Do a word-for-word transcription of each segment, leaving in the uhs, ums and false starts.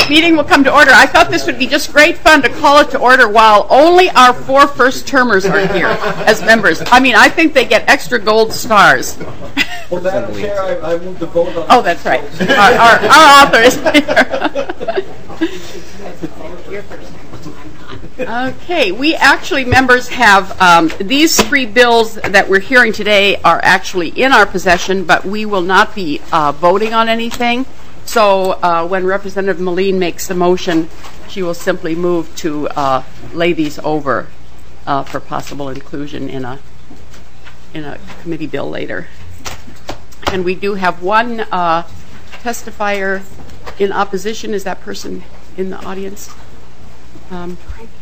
meeting will come to order. I thought this would be just great fun to call it to order while only our four first-termers are here as members. I mean, I think they get extra gold stars. Well, Madam Chair, I, I move to vote on. Oh, that's right. Our, our, our author is here. Okay, we actually, members, have um, these three bills that we're hearing today are actually in our possession, but we will not be uh, voting on anything. So uh, when Representative Moline makes the motion, she will simply move to uh, lay these over uh, for possible inclusion in a in a committee bill later. And we do have one uh, testifier in opposition. Is that person in the audience? Um,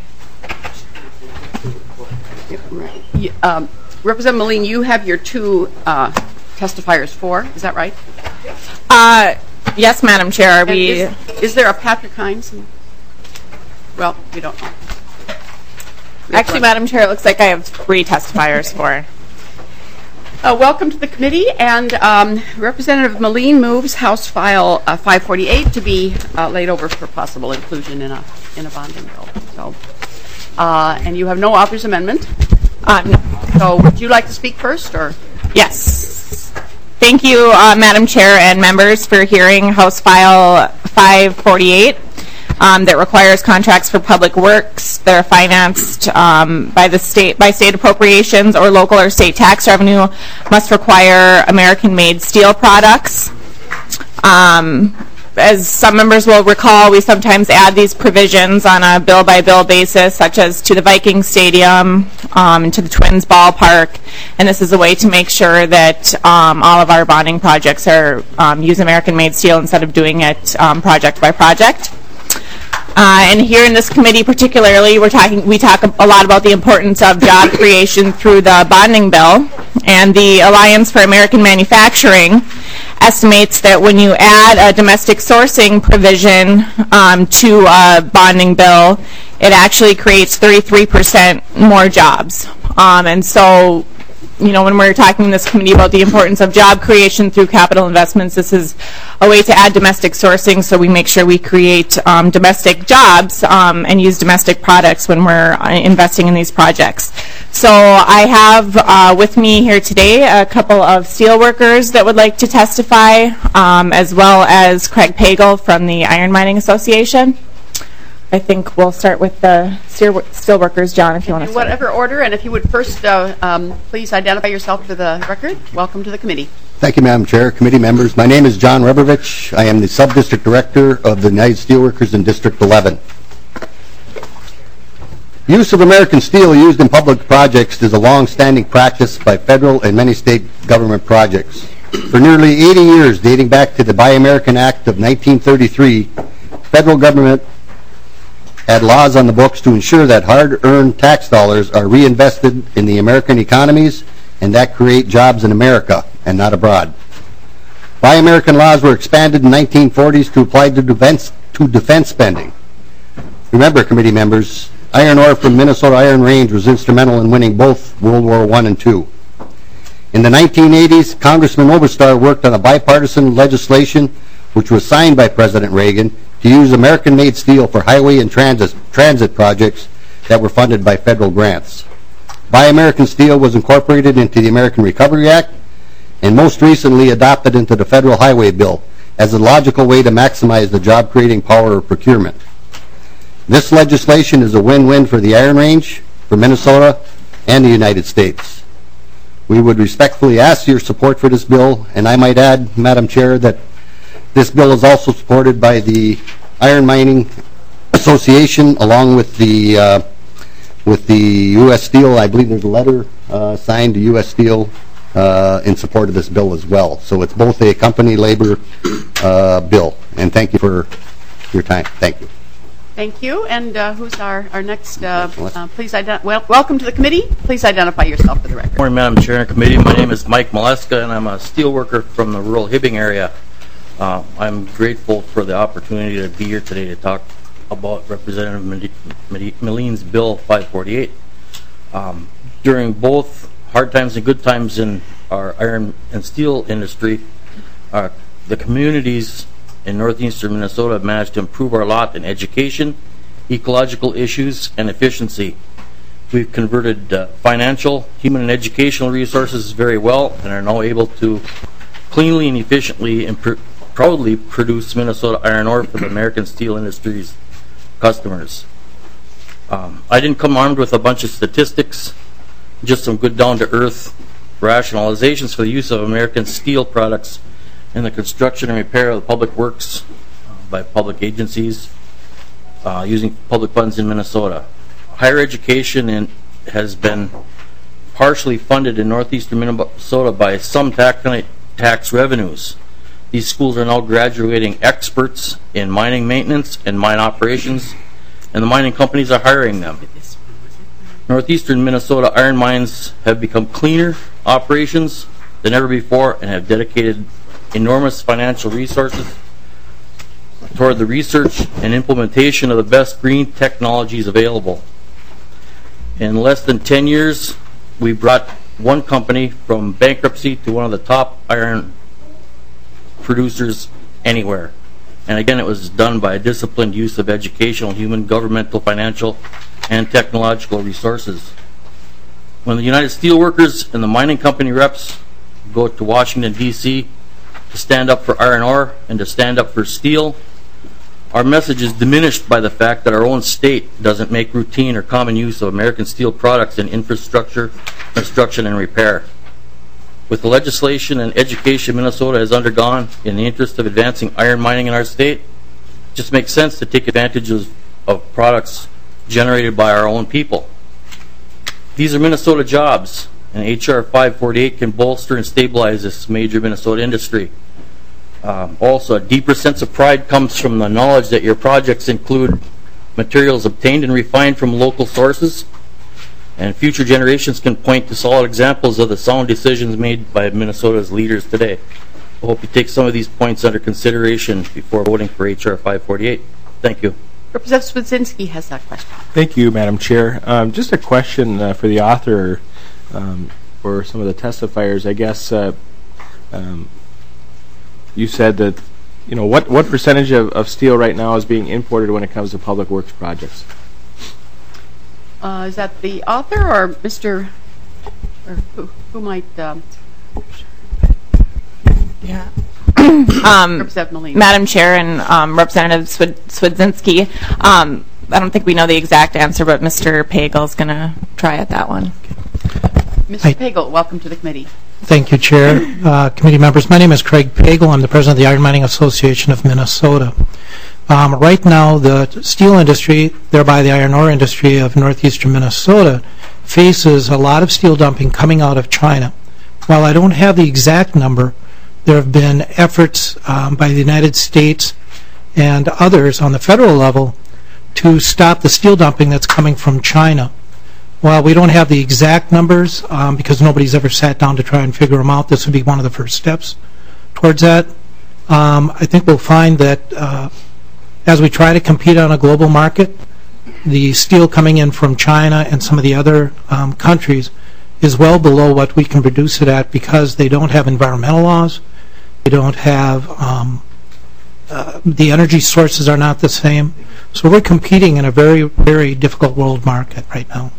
right. Yeah, um, Representative Moline, you have your two uh, testifiers for. Is that right? Uh, yes, Madam Chair. We is, is there a Patrick Hines? Well, we don't know. Actually, Madam Chair, it looks like I have three testifiers for. Uh, welcome to the committee, and um, Representative Moline moves House File uh, five forty-eight to be uh, laid over for possible inclusion in a in a bonding bill. So, uh, and you have no author's amendment. Uh, no. So, would you like to speak first, or? Yes. Thank you, uh, Madam Chair and members, for hearing House File five forty-eight. Um, that requires contracts for public works that are financed um, by the state by state appropriations or local or state tax revenue must require American-made steel products. Um, as some members will recall, we sometimes add these provisions on a bill-by-bill basis, such as to the Viking Stadium um, and to the Twins ballpark, and this is a way to make sure that um, all of our bonding projects are um, use American-made steel instead of doing it um, project by project. Uh, and here in this committee particularly, we're talking, we talk a lot about the importance of job creation through the bonding bill. And the Alliance for American Manufacturing estimates that when you add a domestic sourcing provision um, to a bonding bill, it actually creates thirty-three percent more jobs. Um, and so, you know, when we're talking in this committee about the importance of job creation through capital investments, this is a way to add domestic sourcing so we make sure we create um, domestic jobs um, and use domestic products when we're uh, investing in these projects. So I have uh, with me here today a couple of steelworkers that would like to testify, um, as well as Craig Pagel from the Iron Mining Association. I think we'll start with the steelworkers, John, if you want to In start. whatever order, and if you would first uh, um, please identify yourself for the record. Welcome to the committee. Thank you, Madam Chair, committee members. My name is John Rebrovich. I am the Sub-District Director of the United Steelworkers in District eleven. Use of American steel used in public projects is a long-standing practice by federal and many state government projects. For nearly eighty years, dating back to the Buy American Act of nineteen thirty-three, federal government had laws on the books to ensure that hard-earned tax dollars are reinvested in the American economies and that create jobs in America and not abroad. Buy American laws were expanded in the nineteen forties to apply to defense, to defense spending. Remember, committee members, iron ore from Minnesota Iron Range was instrumental in winning both World War One and Two. In the nineteen eighties, Congressman Oberstar worked on a bipartisan legislation which was signed by President Reagan to use American-made steel for highway and transit, transit projects that were funded by federal grants. Buy American Steel was incorporated into the American Recovery Act and most recently adopted into the Federal Highway Bill as a logical way to maximize the job-creating power of procurement. This legislation is a win-win for the Iron Range, for Minnesota, and the United States. We would respectfully ask your support for this bill, and I might add, Madam Chair, that this bill is also supported by the Iron Mining Association, along with the uh, with the U S Steel. I believe there's a letter uh, signed to U S Steel uh, in support of this bill as well. So it's both a company labor uh, bill. And thank you for your time. Thank you. Thank you. And uh, who's our our next? Uh, uh, please ident- well, welcome to the committee. Please identify yourself for the record. Good morning, Madam Chair and committee. My name is Mike Maleska, and I'm a steel worker from the rural Hibbing area. Uh, I'm grateful for the opportunity to be here today to talk about Representative Moline's Bill five forty-eight. Um, during both hard times and good times in our iron and steel industry, uh, the communities in northeastern Minnesota have managed to improve our lot in education, ecological issues, and efficiency. We've converted uh, financial, human, and educational resources very well and are now able to cleanly and efficiently and pr proudly produce Minnesota iron ore for the American steel industry's customers. Um, I didn't come armed with a bunch of statistics, just some good down-to-earth rationalizations for the use of American steel products in the construction and repair of the public works uh, by public agencies uh, using public funds in Minnesota. Higher education in, has been partially funded in northeastern Minnesota by some tax, tax revenues. These schools are now graduating experts in mining maintenance and mine operations, and the mining companies are hiring them. Northeastern Minnesota iron mines have become cleaner operations than ever before and have dedicated enormous financial resources toward the research and implementation of the best green technologies available. In less than ten years, we brought one company from bankruptcy to one of the top iron producers anywhere. And again, it was done by a disciplined use of educational, human, governmental, financial, and technological resources. When the United Steelworkers and the mining company reps go to Washington, D C to stand up for iron ore and to stand up for steel, our message is diminished by the fact that our own state doesn't make routine or common use of American steel products in infrastructure, construction, and repair. With the legislation and education Minnesota has undergone in the interest of advancing iron mining in our state, it just makes sense to take advantage of, of products generated by our own people. These are Minnesota jobs, and H R five forty-eight can bolster and stabilize this major Minnesota industry. Um, also, a deeper sense of pride comes from the knowledge that your projects include materials obtained and refined from local sources, and future generations can point to solid examples of the sound decisions made by Minnesota's leaders today. I hope you take some of these points under consideration before voting for H R five forty-eight. Thank you. Representative Swedzinski has that question. Thank you, Madam Chair. Um, just a question uh, for the author um, or some of the testifiers. I guess uh, um, you said that, you know, what, what percentage of, of steel right now is being imported when it comes to public works projects? Uh, is that the author or Mister or who, who might? Um, yeah. um, Representative Molina. Madam Chair and um, Representative Swed Swedzinski, um, I don't think we know the exact answer, but Mister Pagel's going to try at that one. Mister Hi. Pagel, welcome to the committee. Thank you, Chair. Uh, committee members, my name is Craig Pagel. I'm the president of the Iron Mining Association of Minnesota. Um, right now, the steel industry, thereby the iron ore industry of northeastern Minnesota, faces a lot of steel dumping coming out of China. While I don't have the exact number, there have been efforts um, by the United States and others on the federal level to stop the steel dumping that's coming from China. While we don't have the exact numbers, um, because nobody's ever sat down to try and figure them out, this would be one of the first steps towards that. Um, I think we'll find that uh, as we try to compete on a global market, the steel coming in from China and some of the other um, countries is well below what we can produce it at because they don't have environmental laws, they don't have, um, uh, the energy sources are not the same. So we're competing in a very, very difficult world market right now.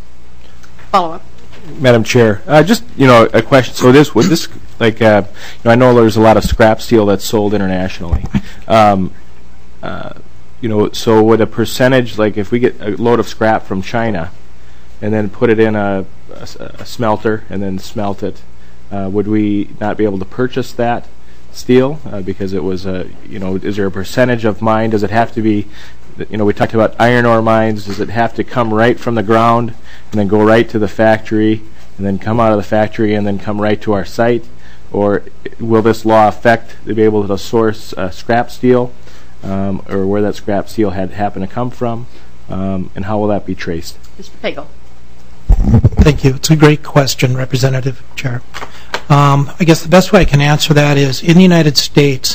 Follow up. Madam Chair, uh, just, you know, a question. So this, would this, like, uh, you know, I know there's a lot of scrap steel that's sold internationally. Um, uh, you know, so would a percentage, like if we get a load of scrap from China and then put it in a, a, a smelter and then smelt it, uh, would we not be able to purchase that steel uh, because it was a, you know, is there a percentage of mine? Does it have to be, you know, we talked about iron ore mines. Does it have to come right from the ground and then go right to the factory and then come out of the factory and then come right to our site? Or will this law affect to be able to source uh, scrap steel um, or where that scrap steel had happened to come from? Um, and how will that be traced? Mister Pagel. Thank you. It's a great question, Representative Chair. Um, I guess the best way I can answer that is in the United States,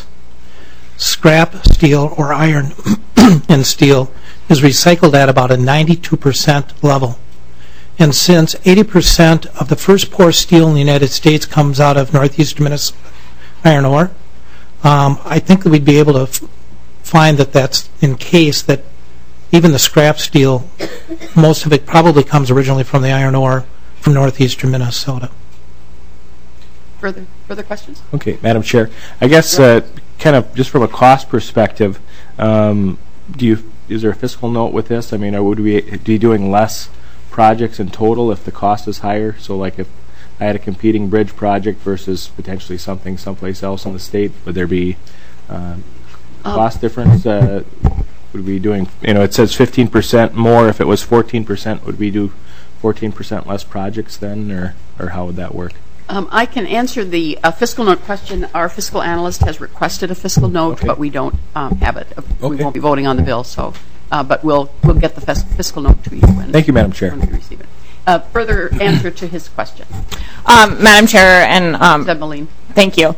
scrap steel or iron in steel is recycled at about a ninety-two percent level. And since eighty percent of the first pour steel in the United States comes out of northeastern Minnesota iron ore, Um, I think that we'd be able to f- find that that's in case that even the scrap steel, most of it probably comes originally from the iron ore from northeastern Minnesota. Further, further questions? Okay, Madam Chair. I guess uh, kind of just from a cost perspective, um, do you is there a fiscal note with this? I mean, or would we be doing less projects in total if the cost is higher? So, like if I had a competing bridge project versus potentially something someplace else in the state, would there be um, cost difference? Uh, would we be doing? You know, it says fifteen percent more. If it was fourteen percent, would we do fourteen percent less projects then, or or how would that work? Um, I can answer the uh, fiscal note question. Our fiscal analyst has requested a fiscal note, Okay. but we don't um, have it. We Okay. won't be voting on the bill, so uh, but we'll we'll get the fis- fiscal note to you when, Thank you, Madam Chair. when we receive it. Uh, further answer to his question, Um, Madam Chair, and um, Zeb Moline. thank you.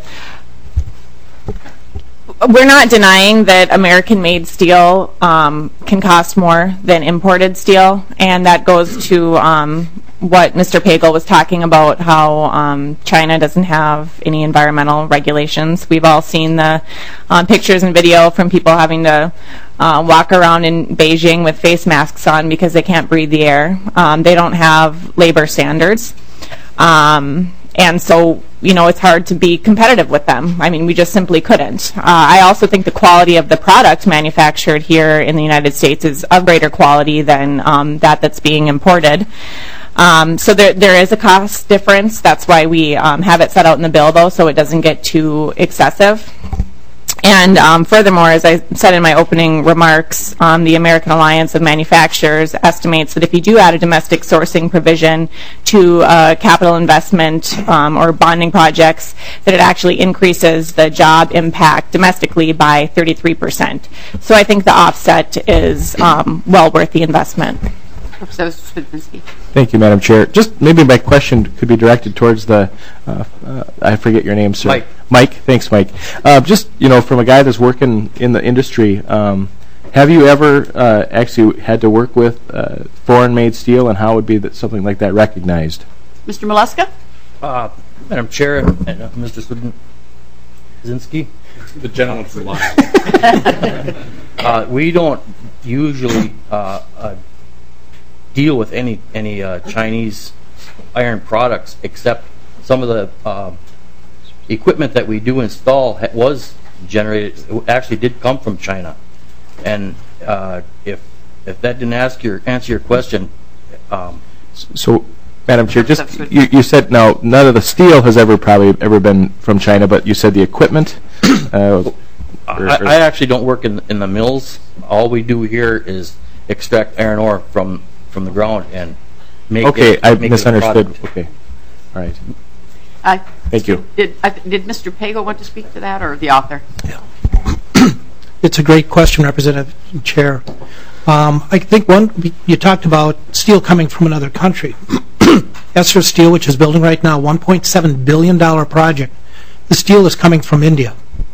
We're not denying that American-made steel um, can cost more than imported steel, and that goes to um, what Mister Pagel was talking about, how um, China doesn't have any environmental regulations. We've all seen the um, pictures and video from people having to uh, walk around in Beijing with face masks on because they can't breathe the air. Um, they don't have labor standards. Um, and so, you know, it's hard to be competitive with them. I mean, we just simply couldn't. Uh, I also think the quality of the product manufactured here in the United States is of greater quality than um, that that's being imported. Um, so there, there is a cost difference. That's why we um, have it set out in the bill, though, so it doesn't get too excessive. And um, furthermore, as I said in my opening remarks, um, the American Alliance of Manufacturers estimates that if you do add a domestic sourcing provision to uh, capital investment um, or bonding projects, that it actually increases the job impact domestically by thirty-three percent. So I think the offset is um, well worth the investment. Representative Spudzinski. Thank you, Madam Chair. Just maybe my question could be directed towards the, uh, uh, I forget your name, sir. Mike. Mike, thanks, Mike. Uh, just, you know, from a guy that's working in the industry, um, have you ever uh, actually had to work with uh, foreign-made steel, and how would be that something like that recognized? Mister Molesky? Uh, Madam Chair and uh, Mister Spudzinski, The gentleman from Lyle. uh, we don't usually uh, uh, deal with any any uh, Chinese iron products, except some of the uh, equipment that we do install ha- was generated, it actually did come from China. And uh, if if that didn't ask your answer your question, um, So, Madam Chair, just you, you said now none of the steel has ever probably ever been from China, but you said the equipment. Uh, or, I, I actually don't work in in the mills. All we do here is extract iron ore from from the ground and make okay, it. I make misunderstood. It a product. Okay, all right. I, Thank you. Did, I, did Mister Pagel want to speak to that, or the author? Yeah. It's a great question, Representative Chair. Um, I think one, you talked about steel coming from another country. Esser Steel, which is building right now a one point seven billion dollars project, the steel is coming from India.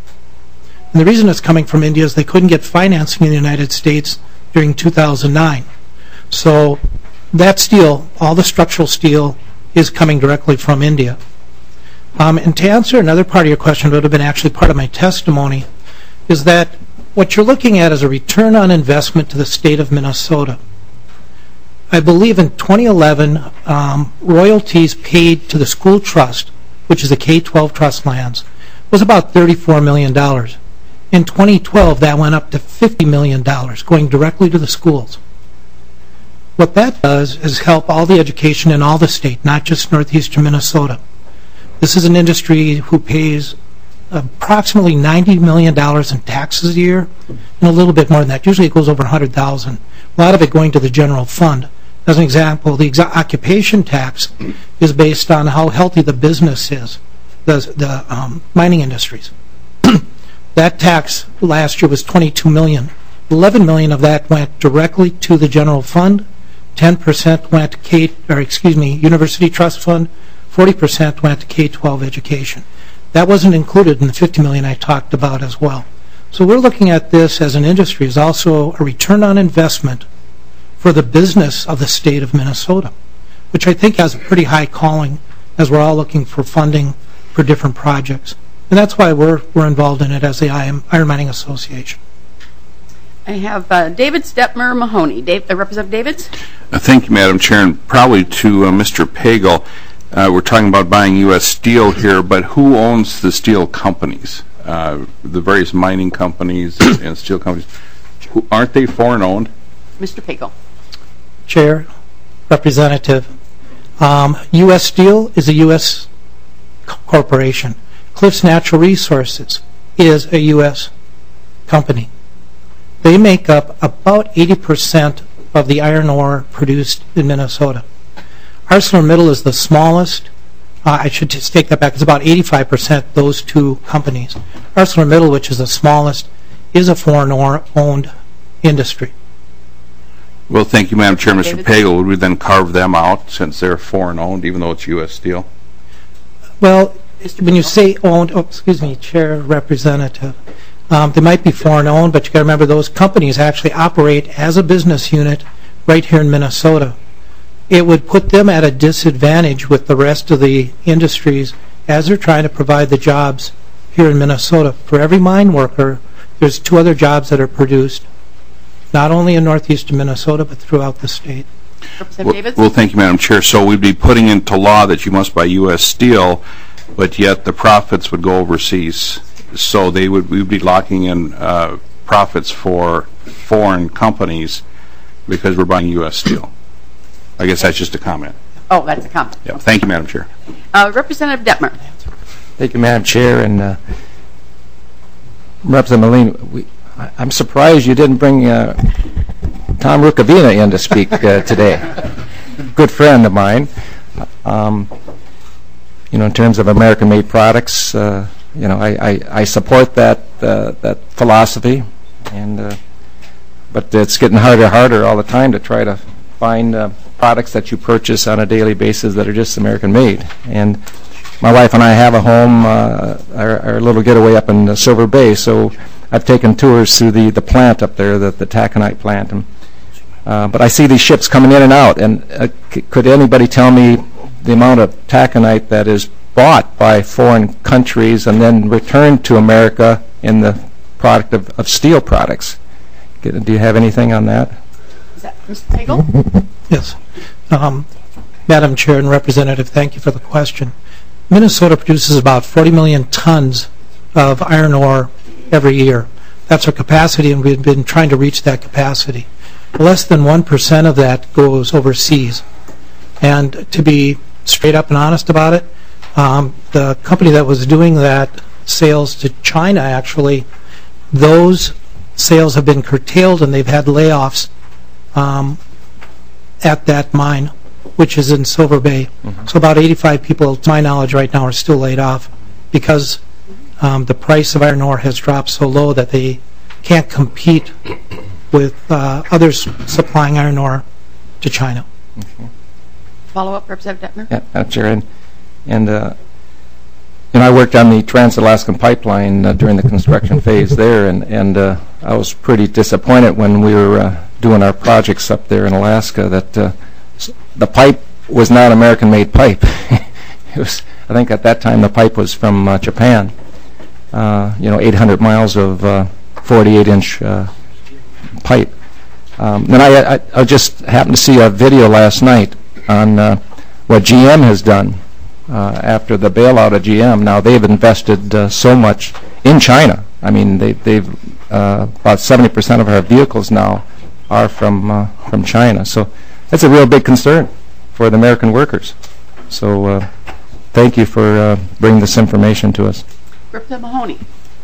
And the reason it's coming from India is they couldn't get financing in the United States during two thousand nine. So that steel, all the structural steel, is coming directly from India. Um, and to answer another part of your question, that would have been actually part of my testimony, is that what you're looking at is a return on investment to the state of Minnesota. I believe in twenty eleven, um, royalties paid to the school trust, which is the K twelve trust lands, was about thirty-four million dollars. In twenty twelve, that went up to fifty million dollars, going directly to the schools. What that does is help all the education in all the state, not just northeastern Minnesota. This is an industry who pays approximately ninety million dollars in taxes a year, and a little bit more than that. Usually it goes over one hundred thousand dollars. A lot of it going to the general fund. As an example, the exa- occupation tax is based on how healthy the business is, the, the um, mining industries. That tax last year was twenty-two million dollars. eleven million dollars of that went directly to the general fund. ten percent went to K, or excuse me, University Trust Fund. forty percent went to K twelve education. That wasn't included in the fifty million dollars I talked about as well. So we're looking at this as an industry as also a return on investment for the business of the state of Minnesota, which I think has a pretty high calling as we're all looking for funding for different projects. And that's why we're, we're involved in it as the Iron Mining Association. I have uh, David Stepmer Mahoney. Dave, uh, Representative Davids? Uh, thank you, Madam Chair, and probably to uh, Mister Pagel. Uh, we're talking about buying U S steel here, but who owns the steel companies? Uh, the various mining companies and steel companies, who, aren't they foreign owned? Mister Pagel. Chair, Representative, um, U S Steel is a U S corporation. Cliffs Natural Resources is a U S company. They make up about eighty percent of the iron ore produced in Minnesota. ArcelorMittal is the smallest. Uh, I should just take that back. It's about eighty-five percent those two companies. ArcelorMittal, which is the smallest, is a foreign-owned industry. Well, thank you, Madam Chair. Mister David? Pagel, would we then carve them out since they're foreign owned, even though it's U S steel? Well, when you say owned, oh, excuse me, Chair, Representative, um, they might be foreign owned, but you got to remember those companies actually operate as a business unit right here in Minnesota. It would put them at a disadvantage with the rest of the industries as they're trying to provide the jobs here in Minnesota. For every mine worker, there's two other jobs that are produced, not only in northeastern Minnesota, but throughout the state. Representative Well, Davids? well, thank you, Madam Chair. So we'd be putting into law that you must buy U S steel, but yet the profits would go overseas. So they would we'd be locking in uh, profits for foreign companies because we're buying U S steel. I guess that's just a comment. Oh, that's a comment. Yeah. Thank you, Madam Chair. Uh, Representative Detmer. Thank you, Madam Chair. And uh, Representative Moline, we, I, I'm surprised you didn't bring uh, Tom Rukavina in to speak uh, today. Good friend of mine. Um, you know, in terms of American-made products, uh, you know, I, I, I support that uh, that philosophy, and uh, but it's getting harder and harder all the time to try to find uh, products that you purchase on a daily basis that are just American-made. And my wife and I have a home, uh, our, our little getaway up in uh, Silver Bay, so I've taken tours through the, the plant up there, the, the taconite plant. And, uh, but I see these ships coming in and out, and uh, c could anybody tell me the amount of taconite that is bought by foreign countries and then returned to America in the product of, of steel products? Do you have anything on that? Is that Mister Pagel? Yes. Um, Madam Chair and Representative, thank you for the question. Minnesota produces about forty million tons of iron ore every year. That's our capacity, and we've been trying to reach that capacity. Less than one percent of that goes overseas. And to be straight up and honest about it, um, the company that was doing that sales to China, actually, those sales have been curtailed and they've had layoffs um, at that mine, which is in Silver Bay. Mm-hmm. So about eighty-five people, to my knowledge, right now are still laid off because um, the price of iron ore has dropped so low that they can't compete with uh, others supplying iron ore to China. Mm-hmm. Follow-up, Representative Detmer? Yeah, Madam Chair. And, and uh, you know, I worked on the Trans-Alaskan Pipeline uh, during the construction phase there, and, and uh, I was pretty disappointed when we were uh, doing our projects up there in Alaska that uh, the pipe was not American-made pipe. It was, I think at that time the pipe was from uh, Japan. Uh, you know, eight hundred miles of forty-eight inch uh, uh, pipe. Um, then I, I, I just happened to see a video last night on uh, what G M has done uh, after the bailout of G M. Now they've invested uh, so much in China. I mean, they, they've uh, about seventy percent of our vehicles now are from uh, from China. So that's a real big concern for the American workers. So uh, thank you for uh, bringing this information to us. Representative Mahoney.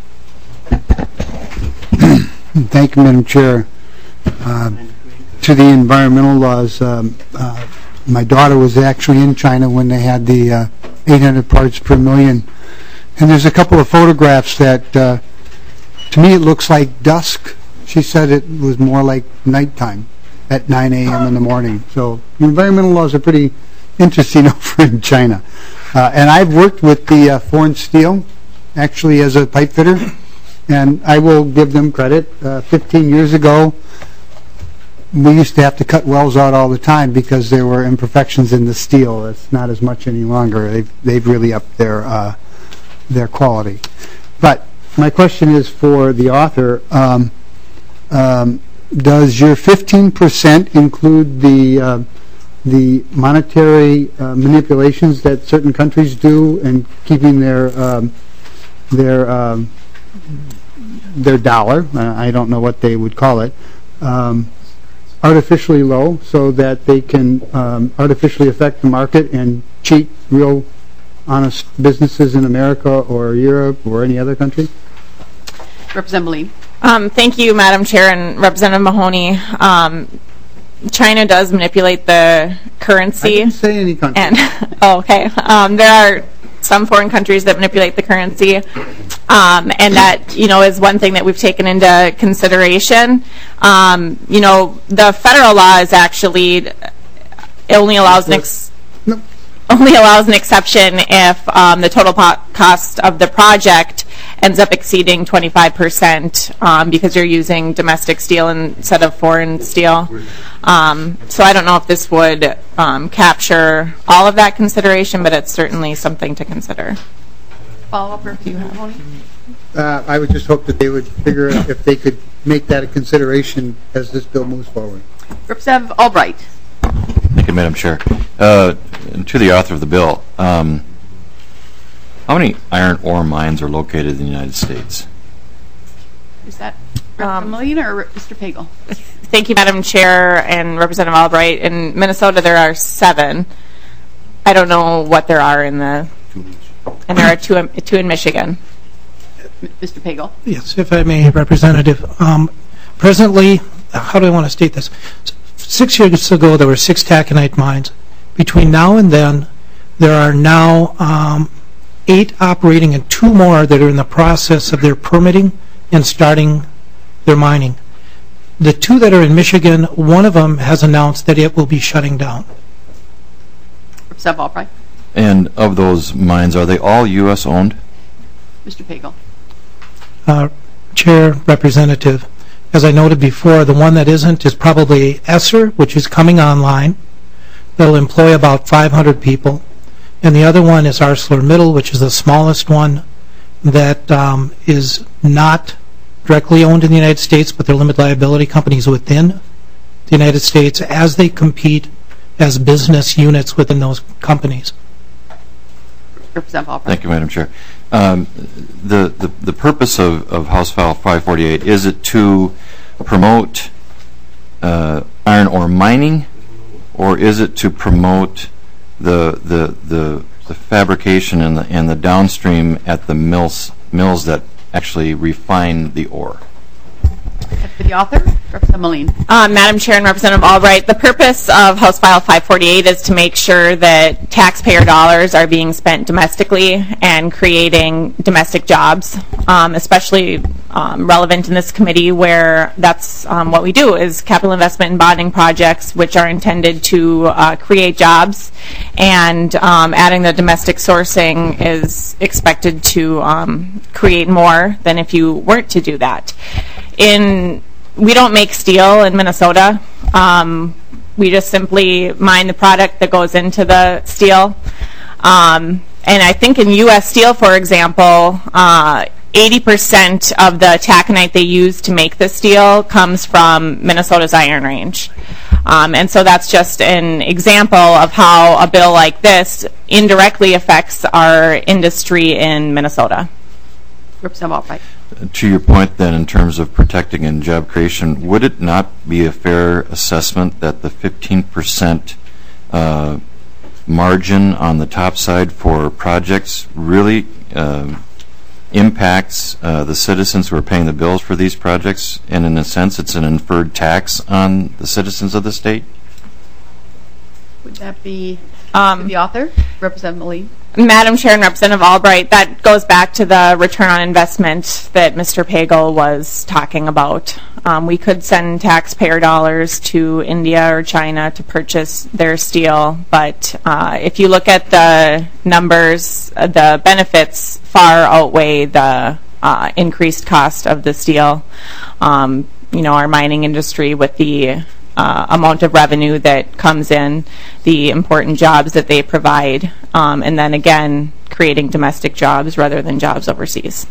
Thank you, Madam Chair. Uh, to the environmental laws, um, uh, my daughter was actually in China when they had the uh, eight hundred parts per million. And there's a couple of photographs that, uh, to me, it looks like dusk. She said it was more like nighttime at nine A M in the morning. So the environmental laws are pretty interesting over in China. Uh, and I've worked with the uh, Foreign Steel, actually as a pipe fitter, and I will give them credit. Uh, fifteen years ago, we used to have to cut wells out all the time because there were imperfections in the steel. It's not as much any longer. They've, they've really upped their, uh, their quality. But my question is for the author. Um, um, does your fifteen percent include the uh, the monetary uh, manipulations that certain countries do in keeping their um, their um, their dollar, uh, I don't know what they would call it, um, artificially low so that they can um, artificially affect the market and cheat real honest businesses in America or Europe or any other country? Representative Moline. Um, thank you, Madam Chair and Representative Mahoney. Um, China does manipulate the currency. I didn't say any country. And, oh, okay. Um, there are some foreign countries that manipulate the currency, um, and that, you know, is one thing that we've taken into consideration. Um, you know, the federal law is actually, it only allows an ex no. only allows an exception if um, the total po cost of the project ends up exceeding twenty-five percent um, because you're using domestic steel instead of foreign steel. Um, so I don't know if this would um, capture all of that consideration, but it's certainly something to consider. Follow-up, Representative Mahoney? Uh, I would just hope that they would figure out if they could make that a consideration as this bill moves forward. Representative Albright. Thank you, Madam Chair. Uh, to the author of the bill, um, how many iron ore mines are located in the United States? Is that Representative um, Molina or Mister Pagel? Thank you, Madam Chair and Representative Albright. In Minnesota, there are seven. I don't know what there are in the, and there are two in, two in Michigan. Mister Pagel. Yes, if I may, Representative. Um, presently, how do I want to state this? Six years ago, there were six taconite mines. Between now and then, there are now um, eight operating and two more that are in the process of their permitting and starting their mining. The two that are in Michigan, one of them has announced that it will be shutting down. Representative Albright. And of those mines, are they all U S owned? Mister Pagel. Uh, Chair, Representative, as I noted before, the one that isn't is probably Esser, which is coming online. That'll employ about five hundred people. And the other one is ArcelorMittal, which is the smallest one that um, is not directly owned in the United States, but they're limited liability companies within the United States as they compete as business units within those companies. Representative Albright. Thank you, Madam Chair. Um, the, the, the purpose of, of House File five forty-eight, is it to promote uh, iron ore mining, or is it to promote the, the, the, the fabrication and the, and the downstream at the mills, mills that actually refine the ore? For the author, Representative Moline. Uh, Madam Chair and Representative Albright, the purpose of House File five forty-eight is to make sure that taxpayer dollars are being spent domestically and creating domestic jobs, um, especially um, relevant in this committee where that's um, what we do is capital investment and bonding projects which are intended to uh, create jobs, and um, adding the domestic sourcing is expected to um, create more than if you weren't to do that. In we don't make steel in Minnesota. Um, we just simply mine the product that goes into the steel. Um, and I think in U S Steel, for example, uh, eighty percent of the taconite they use to make the steel comes from Minnesota's Iron Range. Um, and so that's just an example of how a bill like this indirectly affects our industry in Minnesota. Representative Albright. To your point then, in terms of protecting and job creation, would it not be a fair assessment that the fifteen percent uh, margin on the top side for projects really uh, impacts uh, the citizens who are paying the bills for these projects, and in a sense it's an inferred tax on the citizens of the state? Would that be um, the author, Representative Moline? Madam Chair and Representative Albright, that goes back to the return on investment that Mister Pagel was talking about. Um, we could send taxpayer dollars to India or China to purchase their steel, but uh, if you look at the numbers, uh, the benefits far outweigh the uh, increased cost of the steel. Um, you know, our mining industry with the Uh, amount of revenue that comes in, the important jobs that they provide, um, and then again creating domestic jobs rather than jobs overseas.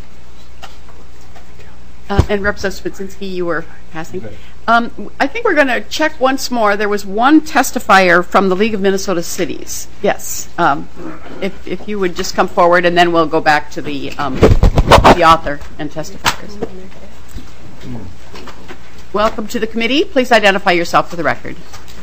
Uh, and Representative Spudzinski, you were passing. Um, I think we're going to check once more. There was one testifier from the League of Minnesota Cities. Yes. Um, if, if you would just come forward, and then we'll go back to the, um, the author and testifiers. Welcome to the committee. Please identify yourself for the record.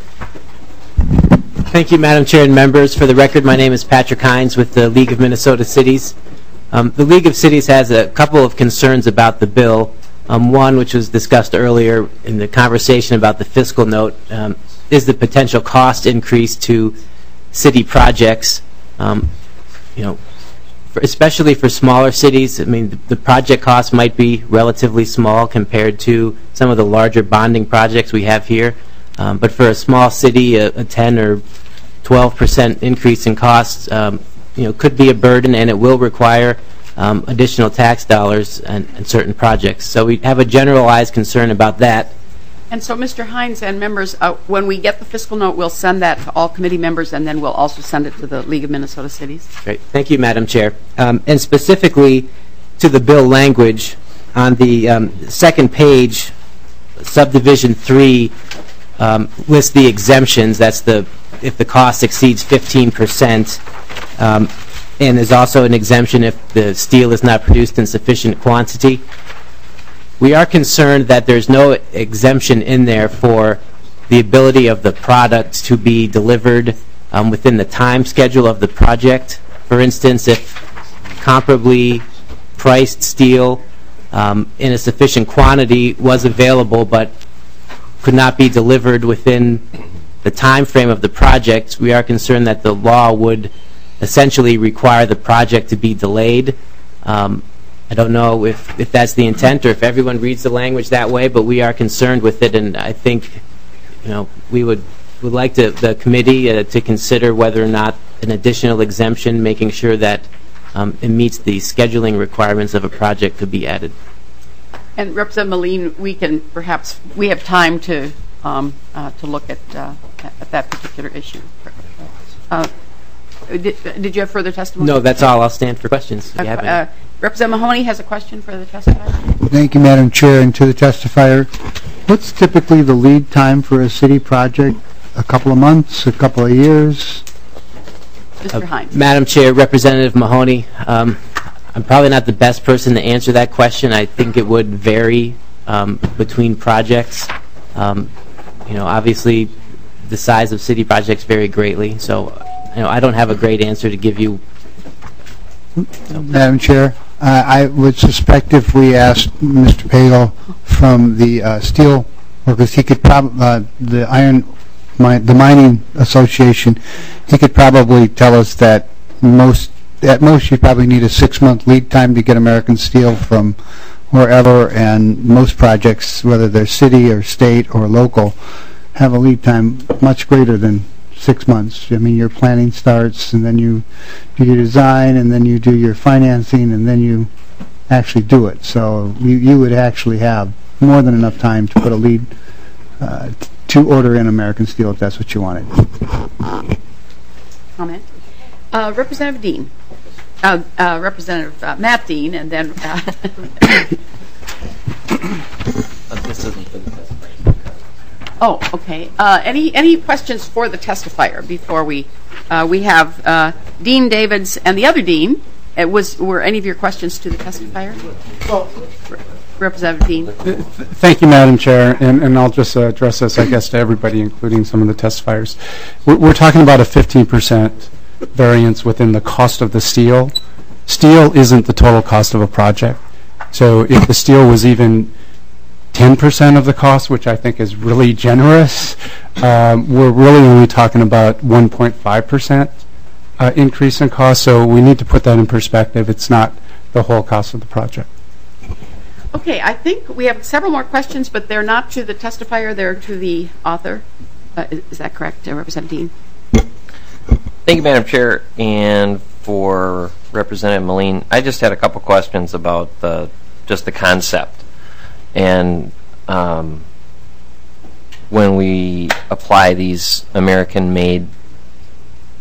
Thank you, Madam Chair and members. For the record, my name is Patrick Hines with the League of Minnesota Cities. Um, the League of Cities has a couple of concerns about the bill. Um, one, which was discussed earlier in the conversation about the fiscal note, um, is the potential cost increase to city projects. Um, you know, for, especially for smaller cities. I mean, the, the project cost might be relatively small compared to some of the larger bonding projects we have here. Um, but for a small city, a, a ten or twelve percent increase in costs, um, you know, could be a burden, and it will require um, additional tax dollars and, and certain projects. So we have a generalized concern about that. And so, Mister Hines and members, uh, when we get the fiscal note, we'll send that to all committee members, and then we'll also send it to the League of Minnesota Cities. Great. Thank you, Madam Chair. Um, and specifically to the bill language, on the um, second page, subdivision three um, lists the exemptions. That's the if the cost exceeds fifteen percent. Um, and there's also an exemption if the steel is not produced in sufficient quantity. We are concerned that there's no exemption in there for the ability of the product to be delivered um, within the time schedule of the project. For instance, if comparably priced steel um, in a sufficient quantity was available but could not be delivered within the time frame of the project, we are concerned that the law would essentially require the project to be delayed. Um, I don't know if, if that's the intent or if everyone reads the language that way, but we are concerned with it, and I think, you know, we would would like to, the committee uh, to consider whether or not an additional exemption, making sure that um, it meets the scheduling requirements of a project, could be added. And Representative Moline, we can perhaps we have time to um, uh, to look at uh, at that particular issue. Uh, did, did you have further testimony? No, that's all. I'll stand for questions. If you have any. Uh, Representative Mahoney has a question for the testifier. Thank you, Madam Chair, and to the testifier. What's typically the lead time for a city project? A couple of months, a couple of years? Mister Uh, Hines. Madam Chair, Representative Mahoney, um, I'm probably not the best person to answer that question. I think it would vary um, between projects. Um, you know, obviously, the size of city projects vary greatly, so you know, I don't have a great answer to give you. So. Madam Chair, uh, I would suspect if we asked Mister Pagel from the uh, steel workers, he could probably uh, the iron, mi the mining association, he could probably tell us that most at most you probably need a six-month lead time to get American steel from wherever, and most projects, whether they're city or state or local, have a lead time much greater than six months. I mean, your planning starts, and then you do your design, and then you do your financing, and then you actually do it. So you, you would actually have more than enough time to put a lead uh, to order in American steel if that's what you wanted. Comment. Uh, Representative Dean. Uh, uh, Representative uh, Matt Dean, and then uh, This isn't for the testifier. oh, okay. Uh, any any questions for the testifier before we uh, we have uh, Dean Davids and the other Dean? It was were any of your questions to the testifier? Well, Re Representative Dean. Thank you, Madam Chair, and, and I'll just uh, address this, I guess, to everybody, including some of the testifiers. We're, we're talking about a fifteen percent variance within the cost of the steel. Steel isn't the total cost of a project. So if the steel was even ten percent of the cost, which I think is really generous, um, we're really only talking about one point five percent uh, increase in cost. So we need to put that in perspective. It's not the whole cost of the project. Okay, I think we have several more questions, but they're not to the testifier, they're to the author. Uh, is, is that correct, uh, Representative Dean? Thank you, Madam Chair, and for Representative Moline. I just had a couple questions about the just the concept. And um, when we apply these American-made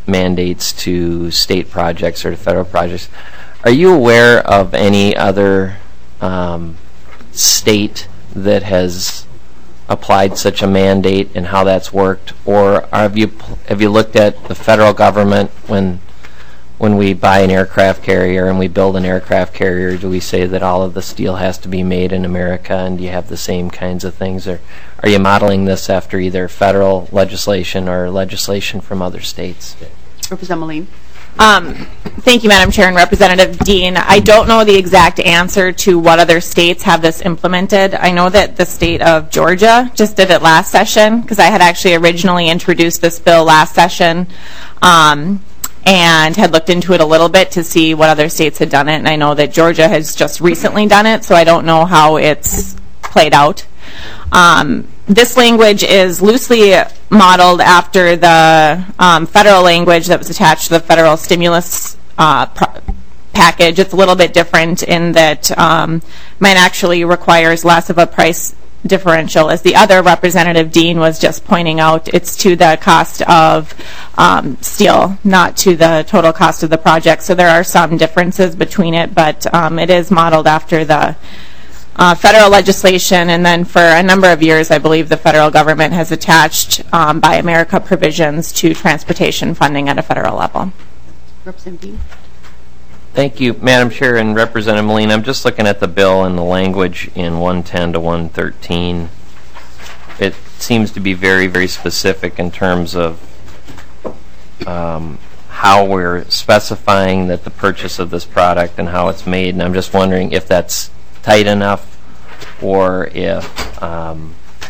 mandates to state projects or to federal projects. Are you aware of any other um, state that has applied such a mandate and how that's worked, or have you have you looked at the federal government when when we buy an aircraft carrier and we build an aircraft carrier? Do we say that all of the steel has to be made in America, and do you have the same kinds of things, or are you modeling this after either federal legislation or legislation from other states? Representative Moline. Um, thank you, Madam Chair and Representative Dean. I don't know the exact answer to what other states have this implemented. I know that the state of Georgia just did it last session, because I had actually originally introduced this bill last session um, and had looked into it a little bit to see what other states had done it. And I know that Georgia has just recently done it, so I don't know how it's played out. Um, this language is loosely modeled after the um, federal language that was attached to the federal stimulus uh, package. It's a little bit different in that um, mine actually requires less of a price differential. As the other Representative Dean was just pointing out, it's to the cost of um, steel, not to the total cost of the project. So there are some differences between it, but um, it is modeled after the Uh, federal legislation, and then for a number of years, I believe the federal government has attached um, Buy America provisions to transportation funding at a federal level. Representative Dean. Thank you, Madam Chair and Representative Moline. I'm just looking at the bill and the language in one ten to one thirteen. It seems to be very, very specific in terms of um, how we're specifying that the purchase of this product and how it's made, and I'm just wondering if that's tight enough, or if, um,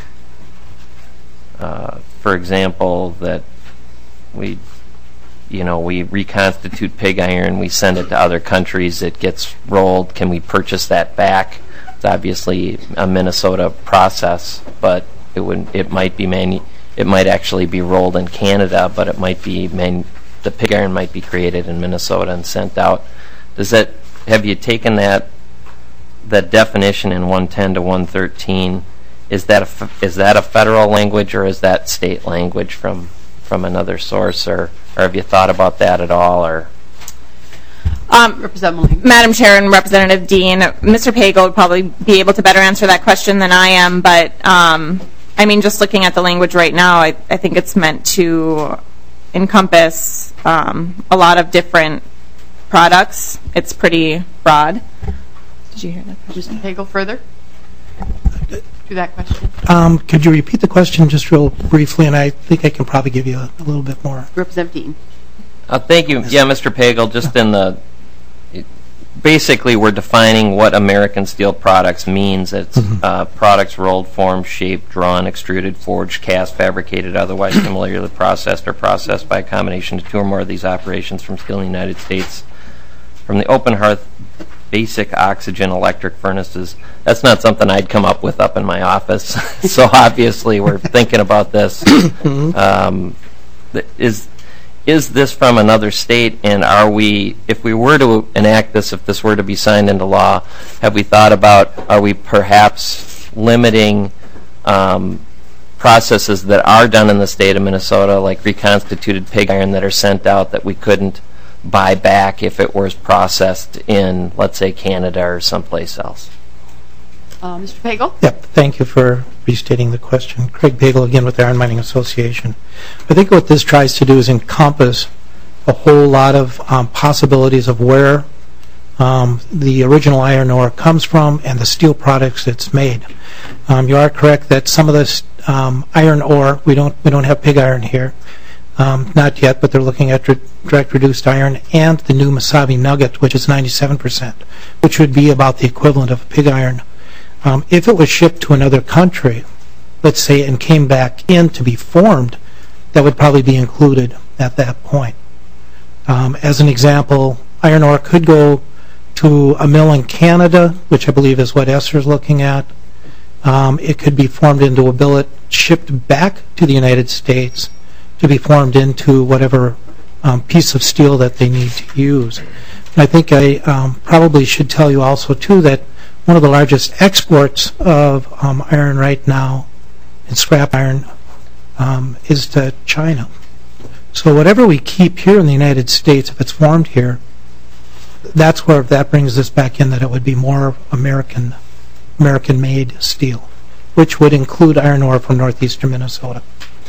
uh, for example, that we, you know, we reconstitute pig iron, we send it to other countries, it gets rolled, can we purchase that back? It's obviously a Minnesota process, but it would, it might be manu it might actually be rolled in Canada, but it might be man the pig iron might be created in Minnesota and sent out. Does that, have you taken that? That definition in one ten to one thirteen, is that a, is that a federal language, or is that state language from from another source, or, or have you thought about that at all? Or um, Madam Chair and Representative Dean, Mister Pagel would probably be able to better answer that question than I am, but um, I mean, just looking at the language right now, I, I think it's meant to encompass um, a lot of different products. It's pretty broad. Did you hear that question? Mister Pagel, further to that question? Um, could you repeat the question just real briefly, and I think I can probably give you a, a little bit more. Representative Dean. Uh, thank you. Yeah, Mister Pagel, just in the, it, basically we're defining what American steel products means. It's mm-hmm. uh, products rolled, formed, shaped, drawn, extruded, forged, cast, fabricated, otherwise similarly processed or processed by a combination of two or more of these operations from steel in the United States. From the open hearth basic oxygen electric furnaces. That's not something I'd come up with up in my office. So obviously we're thinking about this. Um, is is this from another state, and are we, if we were to enact this, if this were to be signed into law, have we thought about, are we perhaps limiting um, processes that are done in the state of Minnesota, like reconstituted pig iron that are sent out, that we couldn't buy back if it was processed in, let's say, Canada or someplace else? Uh, Mister Pagel? Yep, thank you for restating the question. Craig Pagel again with the Iron Mining Association. I think what this tries to do is encompass a whole lot of um, possibilities of where um, the original iron ore comes from and the steel products it's made. Um, you are correct that some of this um, iron ore, we don't, we don't have pig iron here. Um, not yet, but they're looking at re direct reduced iron and the new Mesabi nugget, which is ninety-seven percent, which would be about the equivalent of pig iron. Um, if it was shipped to another country, let's say, and came back in to be formed, that would probably be included at that point. Um, as an example, iron ore could go to a mill in Canada, which I believe is what Esser is looking at. Um, it could be formed into a billet, shipped back to the United States to be formed into whatever um, piece of steel that they need to use. And I think I um, probably should tell you also, too, that one of the largest exports of um, iron right now, and scrap iron, um, is to China. So whatever we keep here in the United States, if it's formed here, that's where that brings this back in, that it would be more American, American-made steel, which would include iron ore from northeastern Minnesota.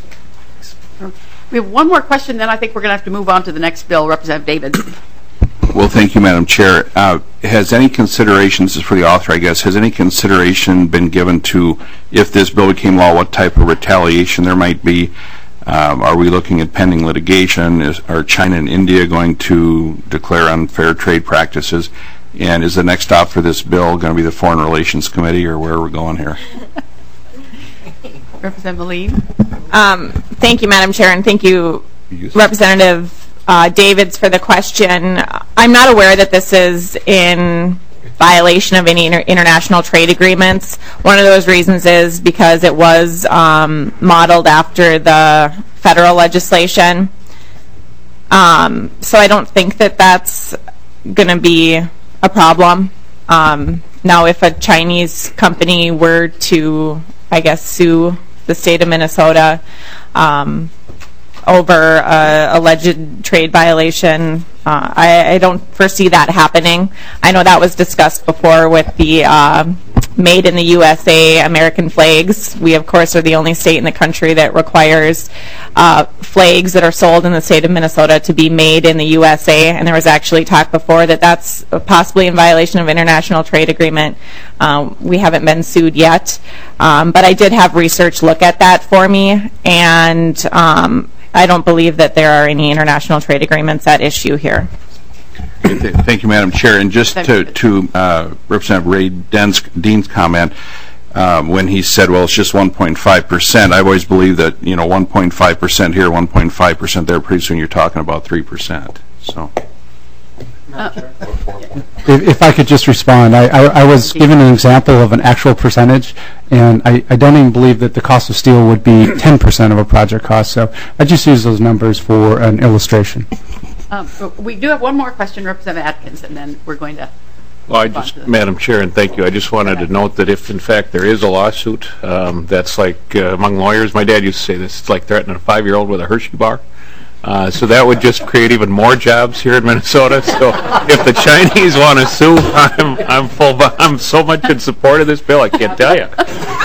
We have one more question, then I think we're going to have to move on to the next bill. Representative David. Well, thank you, Madam Chair. Uh, has any consideration, this is for the author, I guess, has any consideration been given to, if this bill became law, what type of retaliation there might be? Um, are we looking at pending litigation? Is, are China and India going to declare unfair trade practices? And is the next stop for this bill going to be the Foreign Relations Committee, or where are we going here? Representative Moline. Um, thank you, Madam Chair, and thank you, Representative uh, Davids, for the question. I'm not aware that this is in violation of any inter international trade agreements. One of those reasons is because it was um, modeled after the federal legislation. Um, so I don't think that that's going to be a problem. Um, now, if a Chinese company were to, I guess, sue the state of Minnesota um, over a alleged trade violation, uh, I, I don't foresee that happening. I know that was discussed before with the uh, Made in the U S A American flags. We, of course, are the only state in the country that requires uh, flags that are sold in the state of Minnesota to be made in the U S A, and there was actually talk before that that's possibly in violation of international trade agreement. Um, we haven't been sued yet, um, but I did have research look at that for me, and um, I don't believe that there are any international trade agreements at issue here. Thank you, Madam Chair. And just to, to uh, Representative Ray Dean's, Dean's comment, um, when he said, well, it's just one point five percent, I've always believed that, you know, one point five percent here, one point five percent there, pretty soon you're talking about three percent. So. If, if I could just respond, I, I, I was given an example of an actual percentage, and I, I don't even believe that the cost of steel would be ten percent of a project cost, so I just use those numbers for an illustration. Um, we do have one more question, Representative Atkins, and then we're going to... Well, I just, Madam Chair, and thank you, I just wanted to note that if, in fact, there is a lawsuit, um, that's like, uh, among lawyers, my dad used to say this, it's like threatening a five-year-old with a Hershey bar. Uh, so that would just create even more jobs here in Minnesota. So if the Chinese want to sue, I'm I'm full. I'm so much in support of this bill, I can't tell you. Um,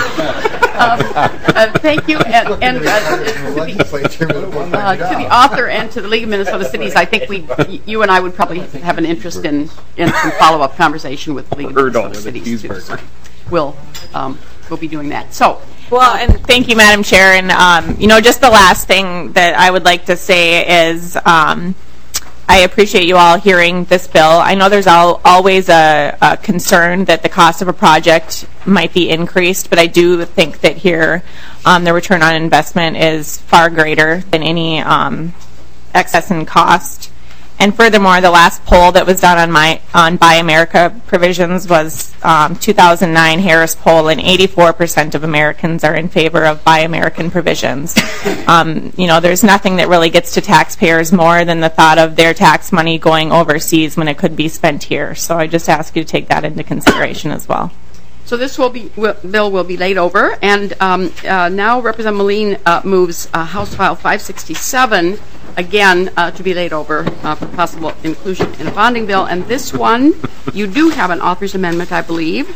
uh, thank you, and, and uh, to, the, uh, to the author and to the League of Minnesota Cities, I think we, you and I would probably have an interest in in some follow-up conversation with the League of Minnesota Cities too. So we'll um, we'll be doing that. So. Well, and thank you, Madam Chair. And, um, you know, just the last thing that I would like to say is um, I appreciate you all hearing this bill. I know there's al always a, a concern that the cost of a project might be increased, but I do think that here um, the return on investment is far greater than any um, excess in cost. And furthermore, the last poll that was done on my on Buy America provisions was um, two thousand nine Harris poll, and eighty-four percent of Americans are in favor of Buy American provisions. Um, you know, there's nothing that really gets to taxpayers more than the thought of their tax money going overseas when it could be spent here. So I just ask you to take that into consideration as well. So this will be will, bill will be laid over, and um, uh, now Representative Moline uh, moves uh, House File five sixty-seven again uh, to be laid over uh, for possible inclusion in a bonding bill. And this one, you do have an author's amendment, I believe.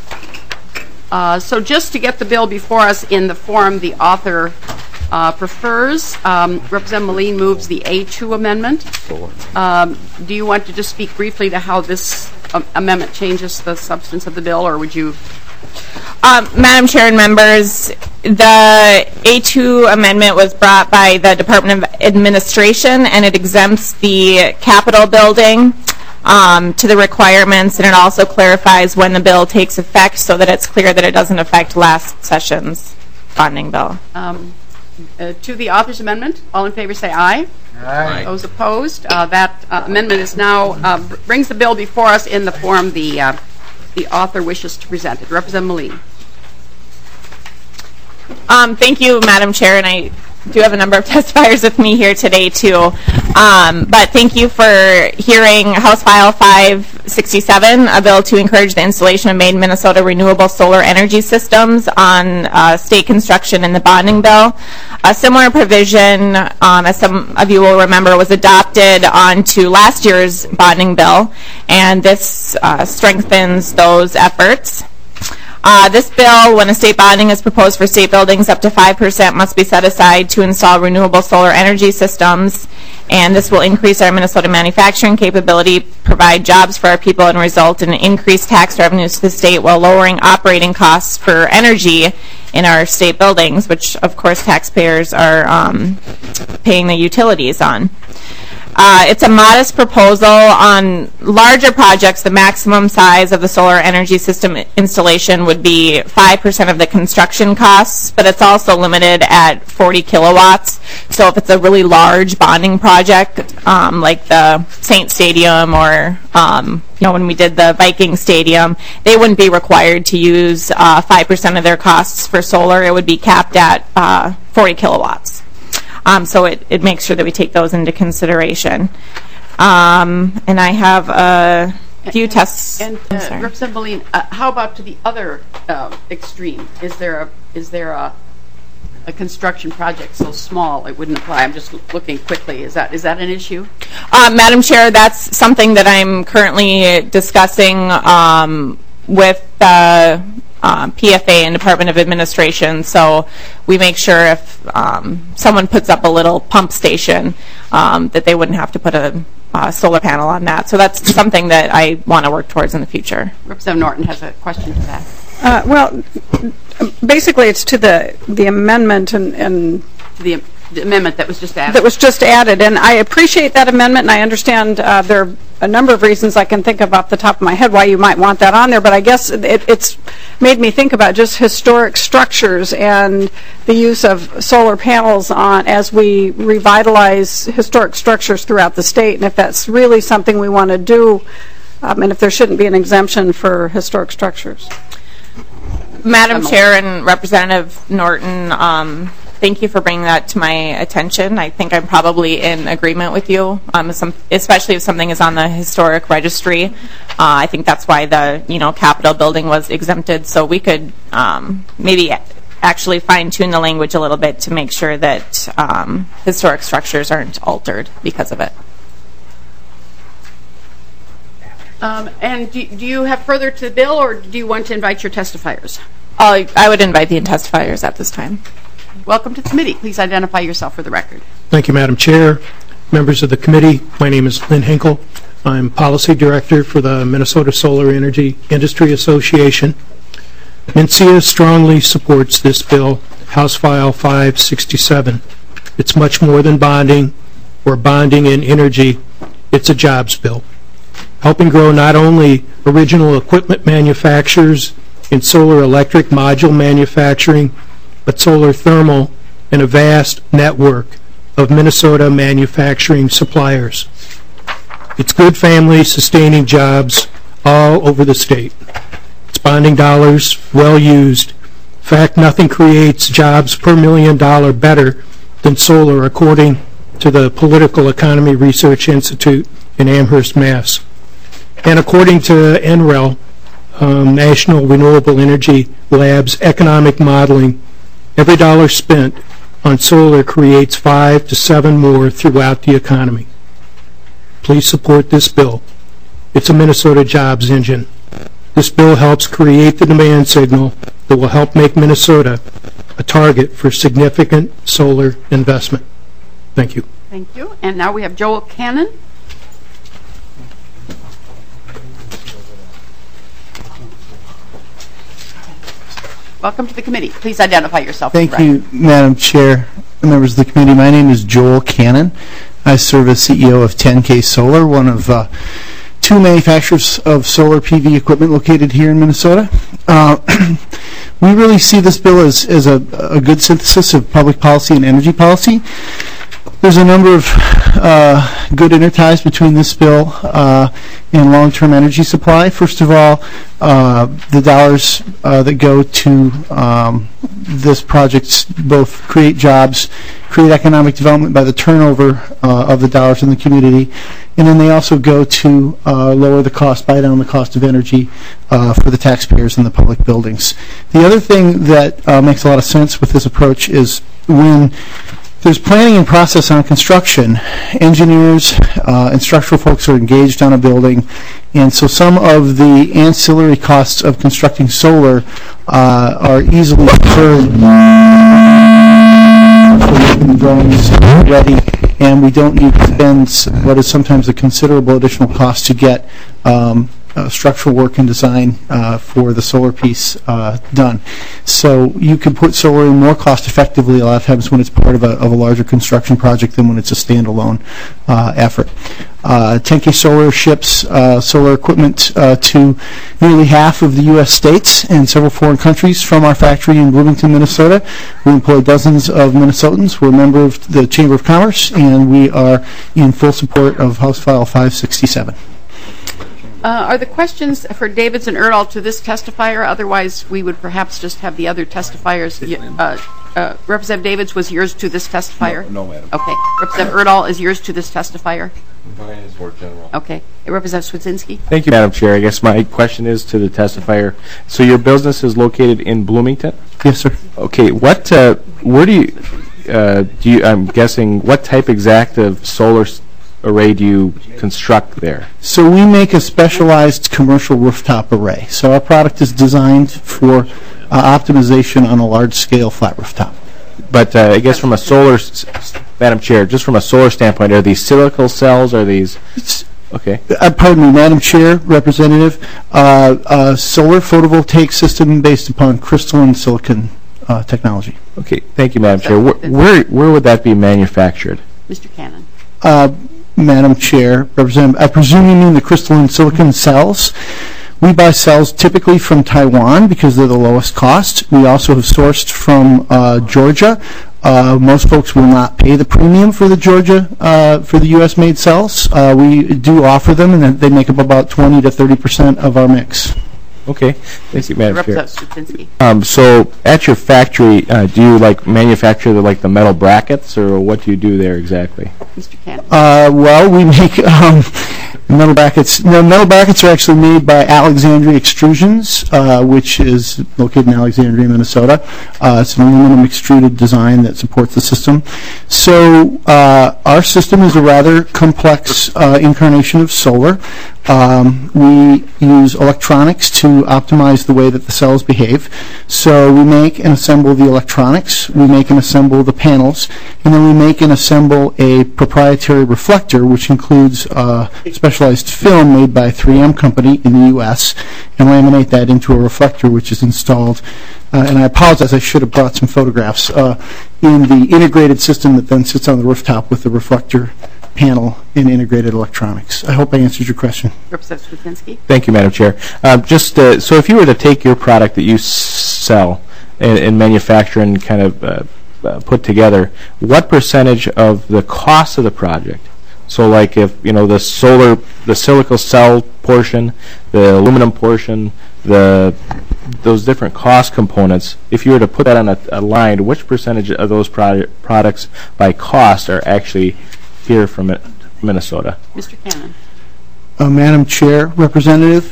Uh, so just to get the bill before us in the form the author uh, prefers, um, Representative Moline moves the A two amendment. Um, do you want to just speak briefly to how this um, amendment changes the substance of the bill, or would you? Um, Madam Chair and members, the A two amendment was brought by the Department of Administration, and it exempts the Capitol building um, to the requirements, and it also clarifies when the bill takes effect so that it's clear that it doesn't affect last session's bonding bill. Um, uh, to the author's amendment, all in favor say aye. Aye. Those opposed, uh, that uh, amendment is now uh, brings the bill before us in the form the uh, the author wishes to present it. Representative Moline. Um, thank you, Madam Chair, and I do have a number of testifiers with me here today too. Um, but thank you for hearing House File five sixty-seven, a bill to encourage the installation of Made in Minnesota renewable solar energy systems on uh, state construction in the bonding bill. A similar provision, um, as some of you will remember, was adopted onto last year's bonding bill, and this uh, strengthens those efforts. Uh, this bill, when a state bonding is proposed for state buildings, up to five percent must be set aside to install renewable solar energy systems, and this will increase our Minnesota manufacturing capability, provide jobs for our people, and result in increased tax revenues to the state while lowering operating costs for energy in our state buildings, which, of course, taxpayers are um, paying the utilities on. Uh, it's a modest proposal. On larger projects, the maximum size of the solar energy system installation would be five percent of the construction costs, but it's also limited at forty kilowatts. So if it's a really large bonding project, um, like the Saint Stadium or um, you know, when we did the Viking Stadium, they wouldn't be required to use uh, five percent of their costs for solar. It would be capped at uh, forty kilowatts. Um, so it, it makes sure that we take those into consideration. Um, and I have a few tests. And uh, Representative Moline, uh, how about to the other uh, extreme? Is there a is there a, a construction project so small it wouldn't apply? I'm just looking quickly. Is that is that an issue? Uh, Madam Chair, that's something that I'm currently discussing um, with the Um, P F A and Department of Administration, so we make sure if um, someone puts up a little pump station um, that they wouldn't have to put a uh, solar panel on that. So that's something that I want to work towards in the future. Representative Norton has a question to that. Uh, well, basically it's to the the amendment and, and the, the amendment that was just added. That was just added, and I appreciate that amendment, and I understand uh, there are a number of reasons I can think of off the top of my head why you might want that on there, but I guess it, it's made me think about just historic structures and the use of solar panels on as we revitalize historic structures throughout the state, and if that's really something we want to do, um, and if there shouldn't be an exemption for historic structures. Madam Chair and Representative Norton, um, thank you for bringing that to my attention. I think I'm probably in agreement with you, um, some, especially if something is on the historic registry. Uh, I think that's why the you know Capitol building was exempted. So we could um, maybe actually fine-tune the language a little bit to make sure that um, historic structures aren't altered because of it. Um, and do, do you have further to the bill, or do you want to invite your testifiers? I'll, I would invite the testifiers at this time. Welcome to the committee. Please identify yourself for the record. Thank you, Madam Chair. Members of the committee, my name is Lynn Hinkle. I'm Policy Director for the Minnesota Solar Energy Industry Association. MNSEA strongly supports this bill, House File five sixty-seven. It's much more than bonding or bonding in energy. It's a jobs bill, helping grow not only original equipment manufacturers in solar electric module manufacturing, but solar thermal and a vast network of Minnesota manufacturing suppliers. It's good family sustaining jobs all over the state. It's bonding dollars well used. In fact, nothing creates jobs per million dollar better than solar, according to the Political Economy Research Institute in Amherst, Mass. And according to N R E L, um, National Renewable Energy Lab's economic modeling, every dollar spent on solar creates five to seven more throughout the economy. Please support this bill. It's a Minnesota jobs engine. This bill helps create the demand signal that will help make Minnesota a target for significant solar investment. Thank you. Thank you. And now we have Joel Cannon. Welcome to the committee. Please identify yourself. Thank you, Madam Chair, members of the committee. My name is Joel Cannon. I serve as C E O of ten K Solar, one of uh, two manufacturers of solar P V equipment located here in Minnesota. Uh, we really see this bill as, as a, a good synthesis of public policy and energy policy. There's a number of uh, good interties between this bill uh, and long-term energy supply. First of all, uh, the dollars uh, that go to um, this project both create jobs, create economic development by the turnover uh, of the dollars in the community, and then they also go to uh, lower the cost, buy down the cost of energy uh, for the taxpayers in the public buildings. The other thing that uh, makes a lot of sense with this approach is when there's planning and process on construction, engineers uh, and structural folks are engaged on a building, and so some of the ancillary costs of constructing solar uh, are easily deferred for the drawings ready, and we don't need to spend what is sometimes a considerable additional cost to get um, Uh, structural work and design uh, for the solar piece uh, done. So you can put solar in more cost effectively a lot of times when it's part of a, of a larger construction project than when it's a standalone uh, effort. Uh, ten K Solar ships uh, solar equipment uh, to nearly half of the U S states and several foreign countries from our factory in Bloomington, Minnesota. We employ dozens of Minnesotans. We're a member of the Chamber of Commerce, and we are in full support of House File five sixty-seven. Uh, are the questions for Davids and Erdahl to this testifier? Otherwise, we would perhaps just have the other testifiers. Uh, uh, Representative Davids, was yours to this testifier? No, no madam. Okay. Representative Erdahl, is yours to this testifier? Mine is more general. Okay. Representative Swedzinski? Thank you, Madam Chair. I guess my question is to the testifier. So your business is located in Bloomington? Yes, sir. Okay. What? Uh, where do you? Uh, do you? I'm guessing. What type exact of solar array do you construct there? So we make a specialized commercial rooftop array. So our product is designed for uh, optimization on a large-scale flat rooftop. But uh, I guess from a solar, s Madam Chair, just from a solar standpoint, are these silicon cells? Are these? Okay. Uh, pardon me, Madam Chair, Representative. Uh, uh, solar photovoltaic system based upon crystalline silicon uh, technology. Okay. Thank you, Madam Chair. Where, where where would that be manufactured? Mister Cannon. Uh, Madam Chair, Representative, I presume you mean the crystalline silicon cells. We buy cells typically from Taiwan because they're the lowest cost. We also have sourced from uh, Georgia. Uh, most folks will not pay the premium for the Georgia, uh, for the U S made cells. Uh, we do offer them, and they make up about twenty to thirty percent of our mix. Okay, thank you, Madam Chair. Swedzinski. Um, so, at your factory, uh, do you like manufacture the, like the metal brackets, or what do you do there exactly? Mister Cannon. Uh, well, we make um, metal brackets. No, metal brackets are actually made by Alexandria Extrusions, uh, which is located in Alexandria, Minnesota. Uh, it's an aluminum extruded design that supports the system. So, uh, our system is a rather complex uh, incarnation of solar. Um, we use electronics to optimize the way that the cells behave. So we make and assemble the electronics, we make and assemble the panels, and then we make and assemble a proprietary reflector, which includes uh, specialized film made by three M Company in the U S, and laminate that into a reflector which is installed. Uh, and I apologize, I should have brought some photographs, uh, in the integrated system that then sits on the rooftop with the reflector panel and integrated electronics. I hope I answered your question. Representative Swedzinski. Thank you, Madam Chair. Uh, just uh, so if you were to take your product that you s sell and, and manufacture and kind of uh, uh, put together, what percentage of the cost of the project? So, like if you know the solar, the silicon cell portion, the aluminum portion, the those different cost components, if you were to put that on a, a line, which percentage of those product, products by cost are actually here from Minnesota? Mister Cannon. Uh, Madam Chair, Representative,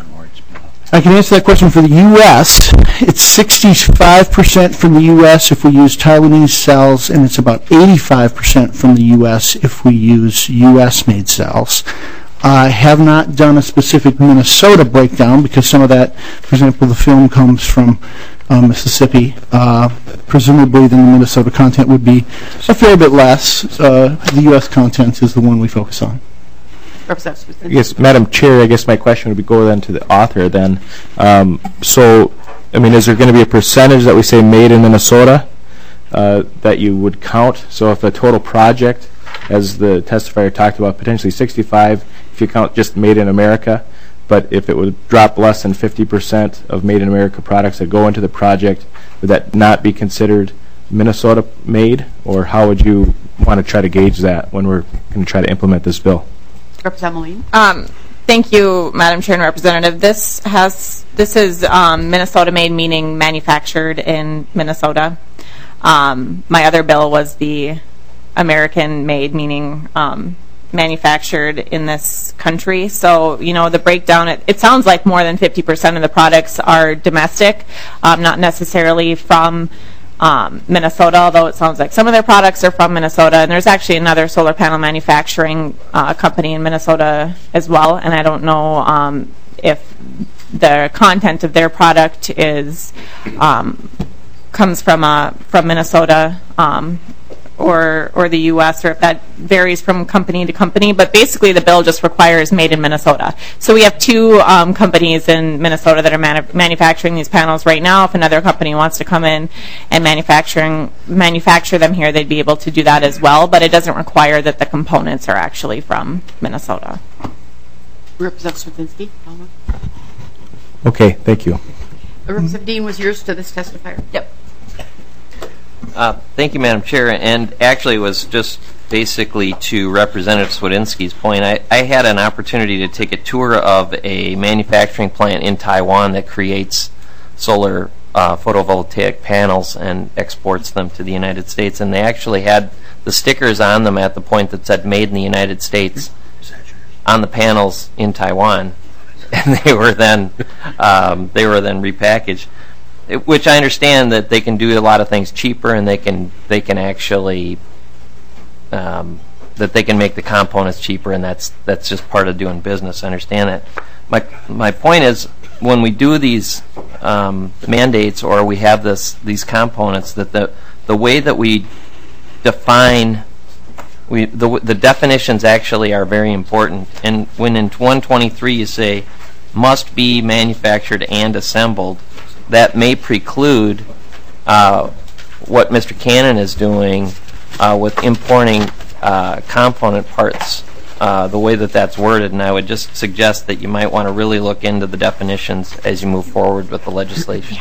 I can answer that question for the U S It's sixty-five percent from the U S if we use Taiwanese cells, and it's about eighty-five percent from the U S if we use U S-made cells. I have not done a specific Minnesota breakdown because some of that, for example, the film comes from uh, Mississippi. Uh, presumably, then the Minnesota content would be a fair bit less. Uh, the U S content is the one we focus on. Yes, Madam Chair, I guess my question would be go then to the author then. Um, so, I mean, is there going to be a percentage that we say made in Minnesota uh, that you would count? So if a total project, as the testifier talked about, potentially sixty-five if you count just made in America, but if it would drop less than fifty percent of made in America products that go into the project, would that not be considered Minnesota made, or how would you want to try to gauge that when we're going to try to implement this bill. Representative Moline. Um, thank you, Madam Chair and Representative. This has this is um, Minnesota-made, meaning manufactured in Minnesota. Um, my other bill was the American-made, meaning um, manufactured in this country. So, you know, the breakdown, it, it sounds like more than fifty percent of the products are domestic, um, not necessarily from um, Minnesota, although it sounds like some of their products are from Minnesota. And there's actually another solar panel manufacturing uh, company in Minnesota as well, and I don't know um, if the content of their product is um, comes from uh, from Minnesota um, or or the U S, or if that varies from company to company. But basically, the bill just requires made in Minnesota. So we have two um, companies in Minnesota that are manu manufacturing these panels right now. If another company wants to come in and manufacturing manufacture them here, they'd be able to do that as well. But it doesn't require that the components are actually from Minnesota. Representative Swietlinski. Okay, thank you. Representative Dean was yours to this testifier. Yep. Uh, thank you, Madam Chair. And actually, it was just basically to Representative Swietlinski's point. I, I had an opportunity to take a tour of a manufacturing plant in Taiwan that creates solar uh, photovoltaic panels and exports them to the United States. And they actually had the stickers on them at the point that said "Made in the United States" on the panels in Taiwan, and they were then um, they were then repackaged. It, which I understand that they can do a lot of things cheaper, and they can they can actually um, that they can make the components cheaper, and that's that's just part of doing business. I understand that. My my point is, when we do these um, mandates, or we have this these components, that the the way that we define we the the definitions actually are very important. And when in one twenty-three you say must be manufactured and assembled, that may preclude uh, what Mister Cannon is doing uh, with importing uh, component parts, uh, the way that that's worded. And I would just suggest that you might want to really look into the definitions as you move forward with the legislation.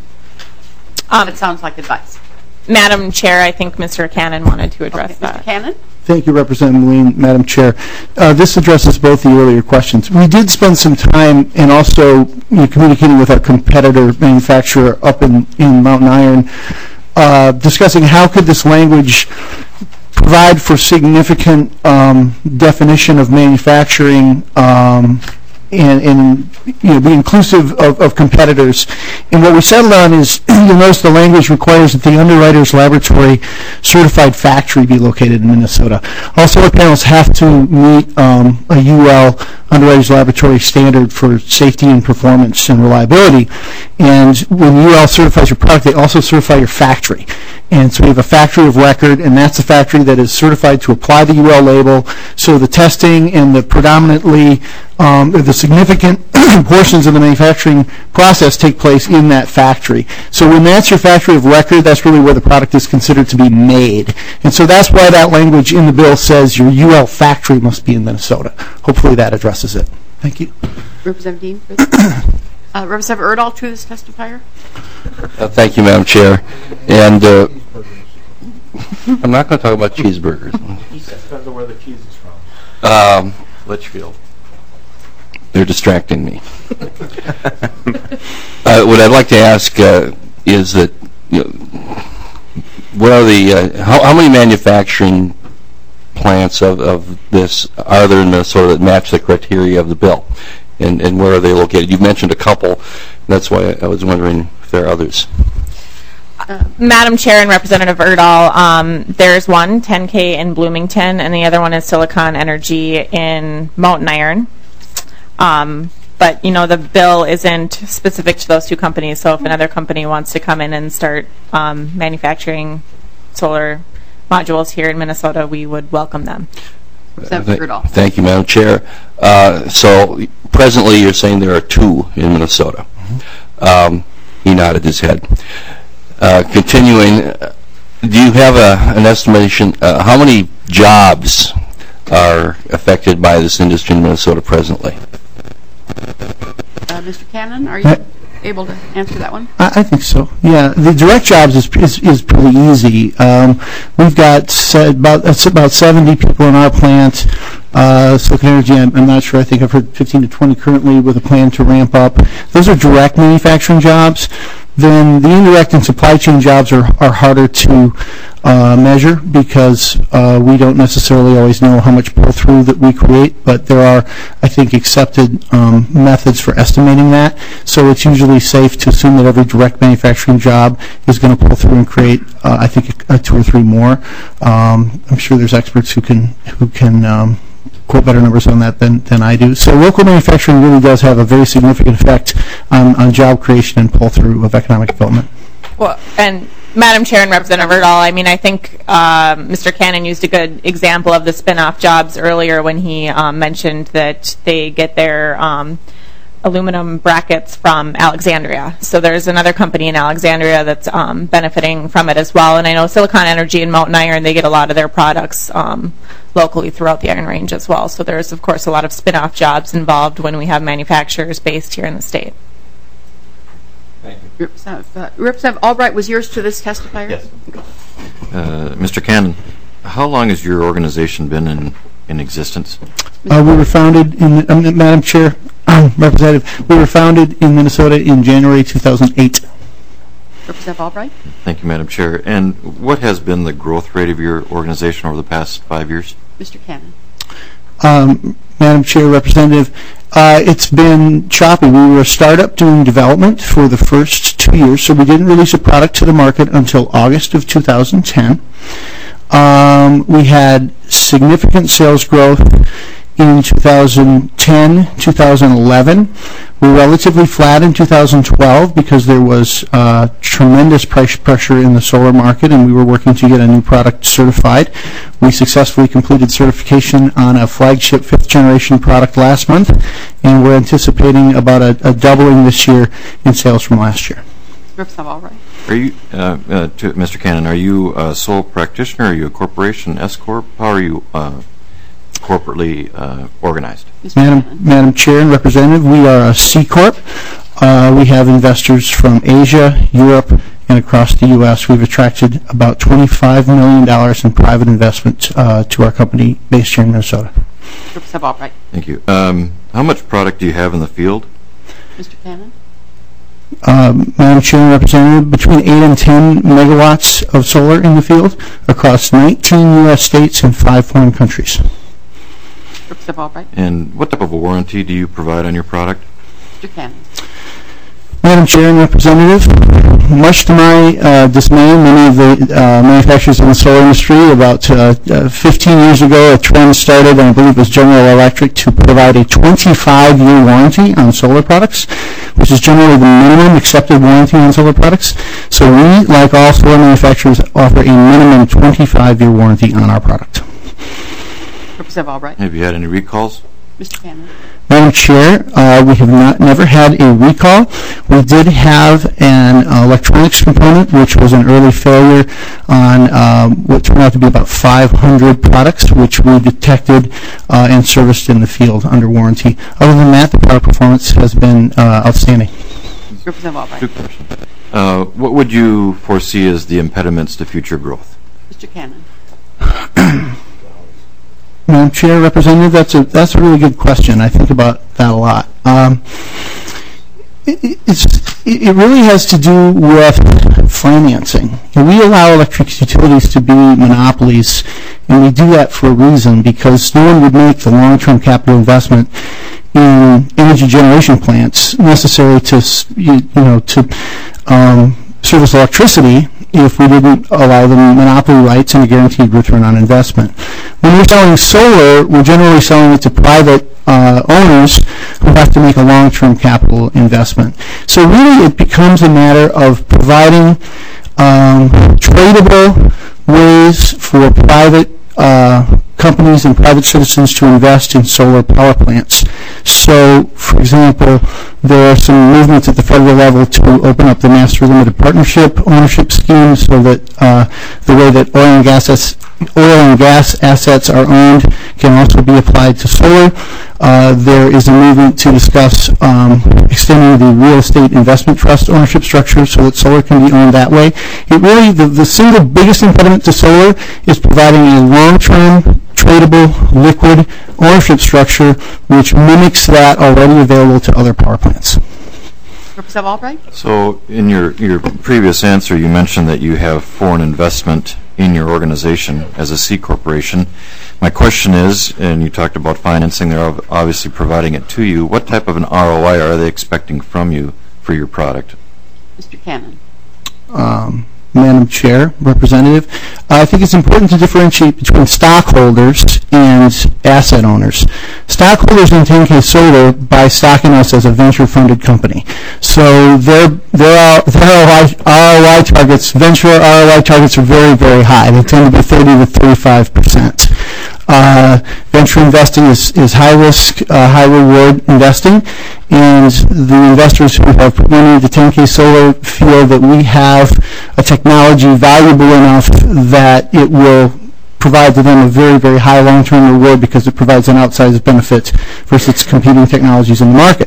Um, it sounds like advice. Madam Chair, I think Mister Cannon wanted to address okay, that. Mister Cannon? Thank you, Representative Moline, Madam Chair. Uh, this addresses both the earlier questions. We did spend some time and also you know, communicating with our competitor manufacturer up in, in Mountain Iron, uh, discussing how could this language provide for significant um, definition of manufacturing um, and, and you know, be inclusive of, of competitors. And what we settled on is, you'll notice the language requires that the Underwriters Laboratory certified factory be located in Minnesota. All solar panels have to meet um, a U L Underwriters Laboratory standard for safety and performance and reliability. And when U L certifies your product, they also certify your factory. And so we have a factory of record, and that's a factory that is certified to apply the U L label. So the testing and the predominantly um, the significant portions of the manufacturing process take place in that factory. So when that's your factory of record, that's really where the product is considered to be made. And so that's why that language in the bill says your U L factory must be in Minnesota. Hopefully that addresses it. Thank you. Representative Dean. uh, Representative Erdahl to this testifier. Uh, thank you, Madam Chair. And uh, I'm not going to talk about cheeseburgers. Depends on where the cheese is from. Um, Litchfield. They're distracting me. uh, what I'd like to ask uh, is that, you know, what are the uh, how, how many manufacturing plants of, of this are there in Minnesota that match the criteria of the bill, and and where are they located? You've mentioned a couple. That's why I was wondering if there are others. Uh, Madam Chair and Representative Erdahl, um, there's one, ten K in Bloomington, and the other one is Silicon Energy in Mountain Iron. Um, but, you know, the bill isn't specific to those two companies, so if another company wants to come in and start um, manufacturing solar modules here in Minnesota, we would welcome them. Uh, th thank you, Madam Chair. Uh, so presently you're saying there are two in Minnesota. Mm-hmm. um, he nodded his head. Uh, continuing, uh, do you have a, an estimation, uh, how many jobs are affected by this industry in Minnesota presently? Uh, Mister Cannon, are you? able to answer that one? I, I think so. Yeah, the direct jobs is is, is pretty easy. Um, we've got se- about it's about seventy people in our plant. Uh, Silicon Energy, I'm, I'm not sure. I think I've heard fifteen to twenty currently, with a plan to ramp up. Those are direct manufacturing jobs. Then the indirect and supply chain jobs are, are harder to uh, measure because uh, we don't necessarily always know how much pull-through that we create, but there are, I think, accepted um, methods for estimating that. So it's usually safe to assume that every direct manufacturing job is going to pull through and create, uh, I think, a, a two or three more. Um, I'm sure there's experts who can who can um, quote better numbers on that than, than I do. So local manufacturing really does have a very significant effect on, on job creation and pull-through of economic development. Well, and Madam Chair and Representative Erdahl, I mean, I think um, Mister Cannon used a good example of the spin-off jobs earlier when he um, mentioned that they get their um, aluminum brackets from Alexandria. So there's another company in Alexandria that's um, benefiting from it as well. And I know Silicon Energy and Mountain Iron, they get a lot of their products um, locally throughout the Iron Range as well. So there's, of course, a lot of spin-off jobs involved when we have manufacturers based here in the state. Thank you. Representative, uh, Representative Albright, was yours to this testifier? Yes. Uh, Mister Cannon, how long has your organization been in, in existence? Uh, we were founded in, uh, Madam Chair, Representative, we were founded in Minnesota in January two thousand eight. Representative Albright? Thank you, Madam Chair. And what has been the growth rate of your organization over the past five years? Mister Cannon. Um, Madam Chair, Representative, uh, it's been choppy. We were a startup doing development for the first two years, so we didn't release a product to the market until August of two thousand ten. Um, we had significant sales growth in two thousand ten, two thousand eleven. We were relatively flat in two thousand twelve because there was uh, tremendous price pressure in the solar market, and we were working to get a new product certified. We successfully completed certification on a flagship fifth generation product last month, and we're anticipating about a, a doubling this year in sales from last year. Representative Albright. Are you, uh, uh, to Mister Cannon, are you a sole practitioner? Are you a corporation, S corp? How are you uh, corporately uh, organized? Madam, Madam Chair and Representative, we are a C Corp. Uh, we have investors from Asia, Europe, and across the U S We've attracted about twenty-five million dollars in private investment uh, to our company based here in Minnesota. Representative Albright. Thank you. Um, how much product do you have in the field? Mister Cannon. Um, Madam Chair and Representative, between eight and ten megawatts of solar in the field across nineteen U S states and five foreign countries. Representative Albright. And what type of a warranty do you provide on your product? Mister Cannon. Madam Chair and Representative, much to my uh, dismay, many of the uh, manufacturers in the solar industry, about uh, uh, fifteen years ago, a trend started, and I believe it was General Electric, to provide a twenty-five year warranty on solar products, which is generally the minimum accepted warranty on solar products. So we, like all solar manufacturers, offer a minimum twenty-five year warranty on our product. Representative Albright. Have you had any recalls? Mister Cannon. Madam Chair, uh, we have not never had a recall. We did have an uh, electronics component, which was an early failure on um, what turned out to be about five hundred products, which we detected uh, and serviced in the field under warranty. Other than that, the product performance has been uh, outstanding. Representative Albright. Two questions. Uh, what would you foresee as the impediments to future growth? Mister Cannon. Madam Chair, Representative, that's a that's a really good question. I think about that a lot. Um, it, it's it really has to do with financing. And we allow electric utilities to be monopolies, and we do that for a reason, because no one would make the long-term capital investment in energy generation plants necessary to you, you know to um, service electricity if we didn't allow them monopoly rights and a guaranteed return on investment. When we're selling solar, we're generally selling it to private uh, owners who have to make a long-term capital investment. So really it becomes a matter of providing um, tradable ways for private uh, companies and private citizens to invest in solar power plants. So, for example, there are some movements at the federal level to open up the master limited partnership ownership scheme so that uh, the way that oil and gas oil and gas assets are owned can also be applied to solar. Uh, there is a movement to discuss um, extending the real estate investment trust ownership structure so that solar can be owned that way. It really, the, the single biggest impediment to solar is providing a long-term, tradable, liquid ownership structure which mimics that already available to other power plants. Representative Albright? So in your, your previous answer, you mentioned that you have foreign investment in your organization as a C corporation. My question is, and you talked about financing, they're obviously providing it to you. What type of an R O I are they expecting from you for your product? Mister Cannon. Um, Madam Chair, Representative, I think it's important to differentiate between stockholders and asset owners. Stockholders in ten K Solar buy stock in us as a venture-funded company. So their, their, their R O I targets, venture R O I targets are very, very high. They tend to be thirty to thirty-five percent. Uh, venture investing is, is high risk, uh, high reward investing, and the investors who have put money into ten K Solar feel that we have a technology valuable enough that it will provide to them a very, very high long-term reward because it provides an outsized benefit versus competing technologies in the market.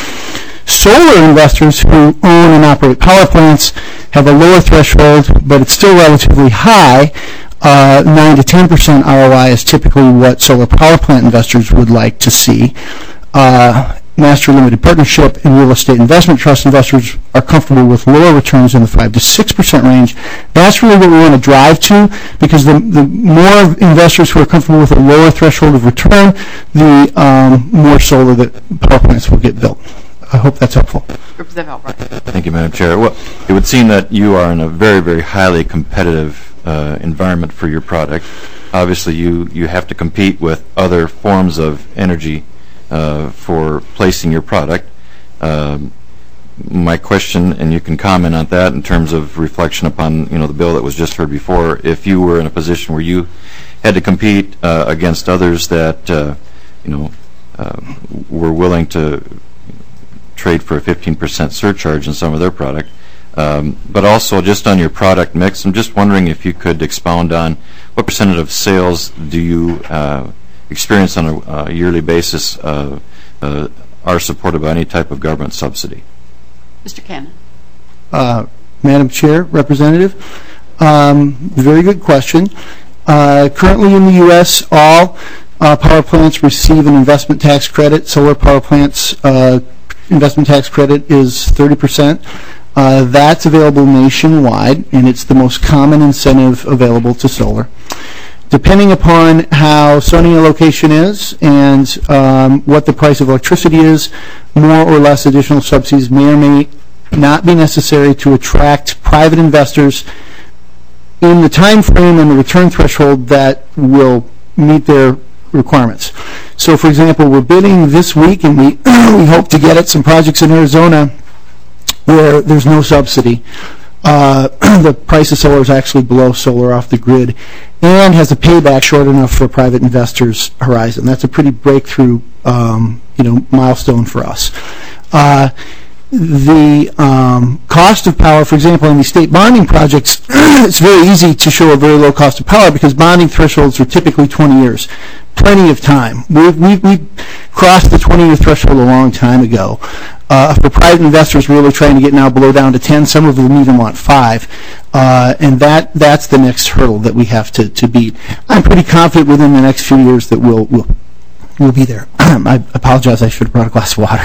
Solar investors who own and operate power plants have a lower threshold, but it's still relatively high. Uh, nine to ten percent R O I is typically what solar power plant investors would like to see. Uh, Master Limited Partnership and Real Estate Investment Trust investors are comfortable with lower returns in the five to six percent range. That's really what we want to drive to, because the, the more investors who are comfortable with a lower threshold of return, the um, more solar that power plants will get built. I hope that's helpful. Representative Albright. Thank you, Madam Chair. Well, it would seem that you are in a very, very highly competitive uh, environment for your product. Obviously, you, you have to compete with other forms of energy uh, for placing your product. Um, my question, and you can comment on that in terms of reflection upon you know the bill that was just heard before, if you were in a position where you had to compete uh, against others that uh, you know uh, were willing to trade for a fifteen percent surcharge in some of their product, um, but also just on your product mix, I'm just wondering if you could expound on what percentage of sales do you uh, experience on a uh, yearly basis uh, uh, are supported by any type of government subsidy? Mister Cannon. Uh, Madam Chair, Representative, um, very good question. Uh, currently in the U S, all uh, power plants receive an investment tax credit. Solar power plants uh, investment tax credit is thirty percent. Uh, that's available nationwide, and it's the most common incentive available to solar. Depending upon how sunny a location is and um, what the price of electricity is, more or less additional subsidies may or may not be necessary to attract private investors in the time frame and the return threshold that will meet their requirements. So, for example, we're bidding this week, and we, we hope to get at some projects in Arizona where there's no subsidy. Uh, the price of solar is actually below solar off the grid and has a payback short enough for a private investor's horizon. That's a pretty breakthrough um, you know, milestone for us. Uh, the um, cost of power, for example, in these state bonding projects, it's very easy to show a very low cost of power because bonding thresholds are typically twenty years. Plenty of time. We've, we've, we've crossed the twenty-year threshold a long time ago. Uh, for private investors, we're really trying to get now below down to ten. Some of them even want five. Uh, and that, that's the next hurdle that we have to, to beat. I'm pretty confident within the next few years that we'll, we'll, we'll be there. I apologize. I should have brought a glass of water.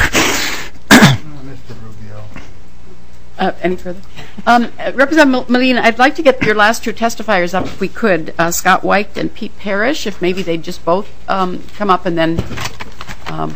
Uh, any further? Um, uh, Representative Molina, I'd like to get your last two testifiers up if we could, uh, Scott White and Pete Parrish, if maybe they'd just both um, come up and then... Um,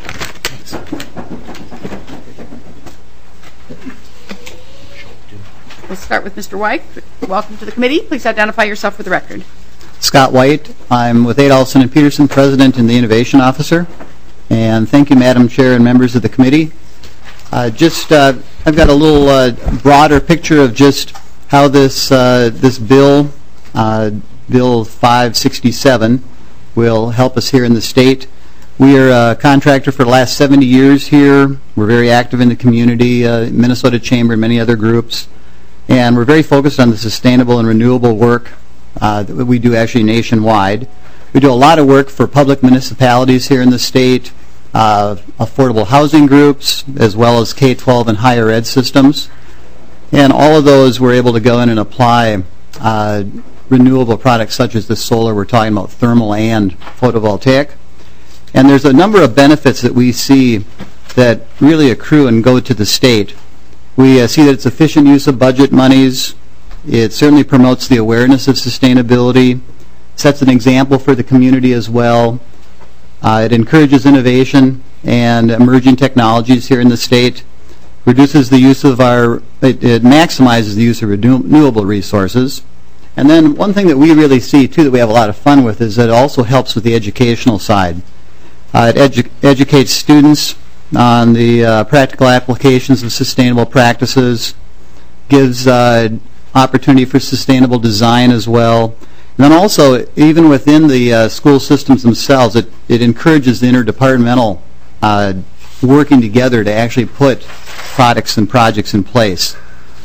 we'll start with Mister White. Welcome to the committee. Please identify yourself for the record. Scott White. I'm with Adolphson and Peterson, President and the Innovation Officer. And thank you, Madam Chair and members of the committee. Uh, just, uh, I've got a little uh, broader picture of just how this uh, this bill, uh, Bill five sixty-seven, will help us here in the state. We are a contractor for the last seventy years here. We're very active in the community, uh, Minnesota Chamber, and many other groups. And we're very focused on the sustainable and renewable work uh, that we do actually nationwide. We do a lot of work for public municipalities here in the state, uh, affordable housing groups, as well as K twelve and higher ed systems. And all of those we're able to go in and apply uh, renewable products such as the solar. We're talking about thermal and photovoltaic. And there's a number of benefits that we see that really accrue and go to the state. We uh, see that it's efficient use of budget monies. It certainly promotes the awareness of sustainability, sets an example for the community as well. Uh, it encourages innovation and emerging technologies here in the state, reduces the use of our, it, it maximizes the use of renewable resources. And then one thing that we really see too that we have a lot of fun with is that it also helps with the educational side. Uh, it edu educates students on the uh, practical applications of sustainable practices, gives uh, opportunity for sustainable design as well. And then also, even within the uh, school systems themselves, it, it encourages the interdepartmental uh, working together to actually put products and projects in place.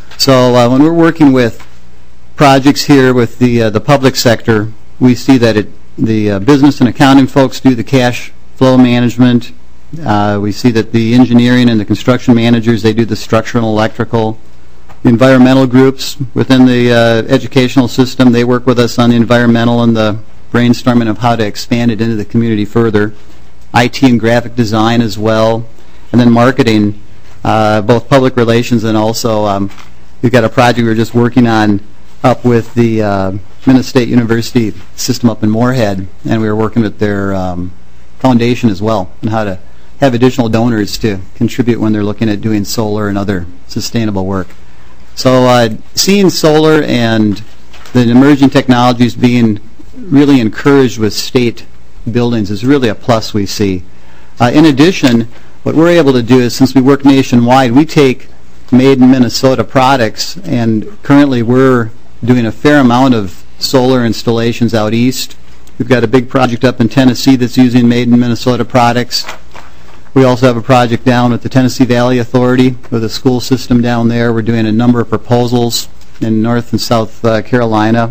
So uh, when we're working with projects here with the, uh, the public sector, we see that it, the uh, business and accounting folks do the cash flow management. Uh, we see that the engineering and the construction managers, they do the structural and electrical. The environmental groups within the uh, educational system, they work with us on the environmental and the brainstorming of how to expand it into the community further. I T and graphic design as well. And then marketing, uh, both public relations and also um, we've got a project we're just working on up with the uh, Minnesota State University system up in Moorhead, and we were working with their um, foundation as well and how to have additional donors to contribute when they're looking at doing solar and other sustainable work. So uh, seeing solar and the emerging technologies being really encouraged with state buildings is really a plus we see. Uh, in addition, what we're able to do is, since we work nationwide, we take made in Minnesota products, and currently we're doing a fair amount of solar installations out east. We've got a big project up in Tennessee that's using made in Minnesota products. We also have a project down at the Tennessee Valley Authority with a school system down there. We're doing a number of proposals in North and South uh, Carolina.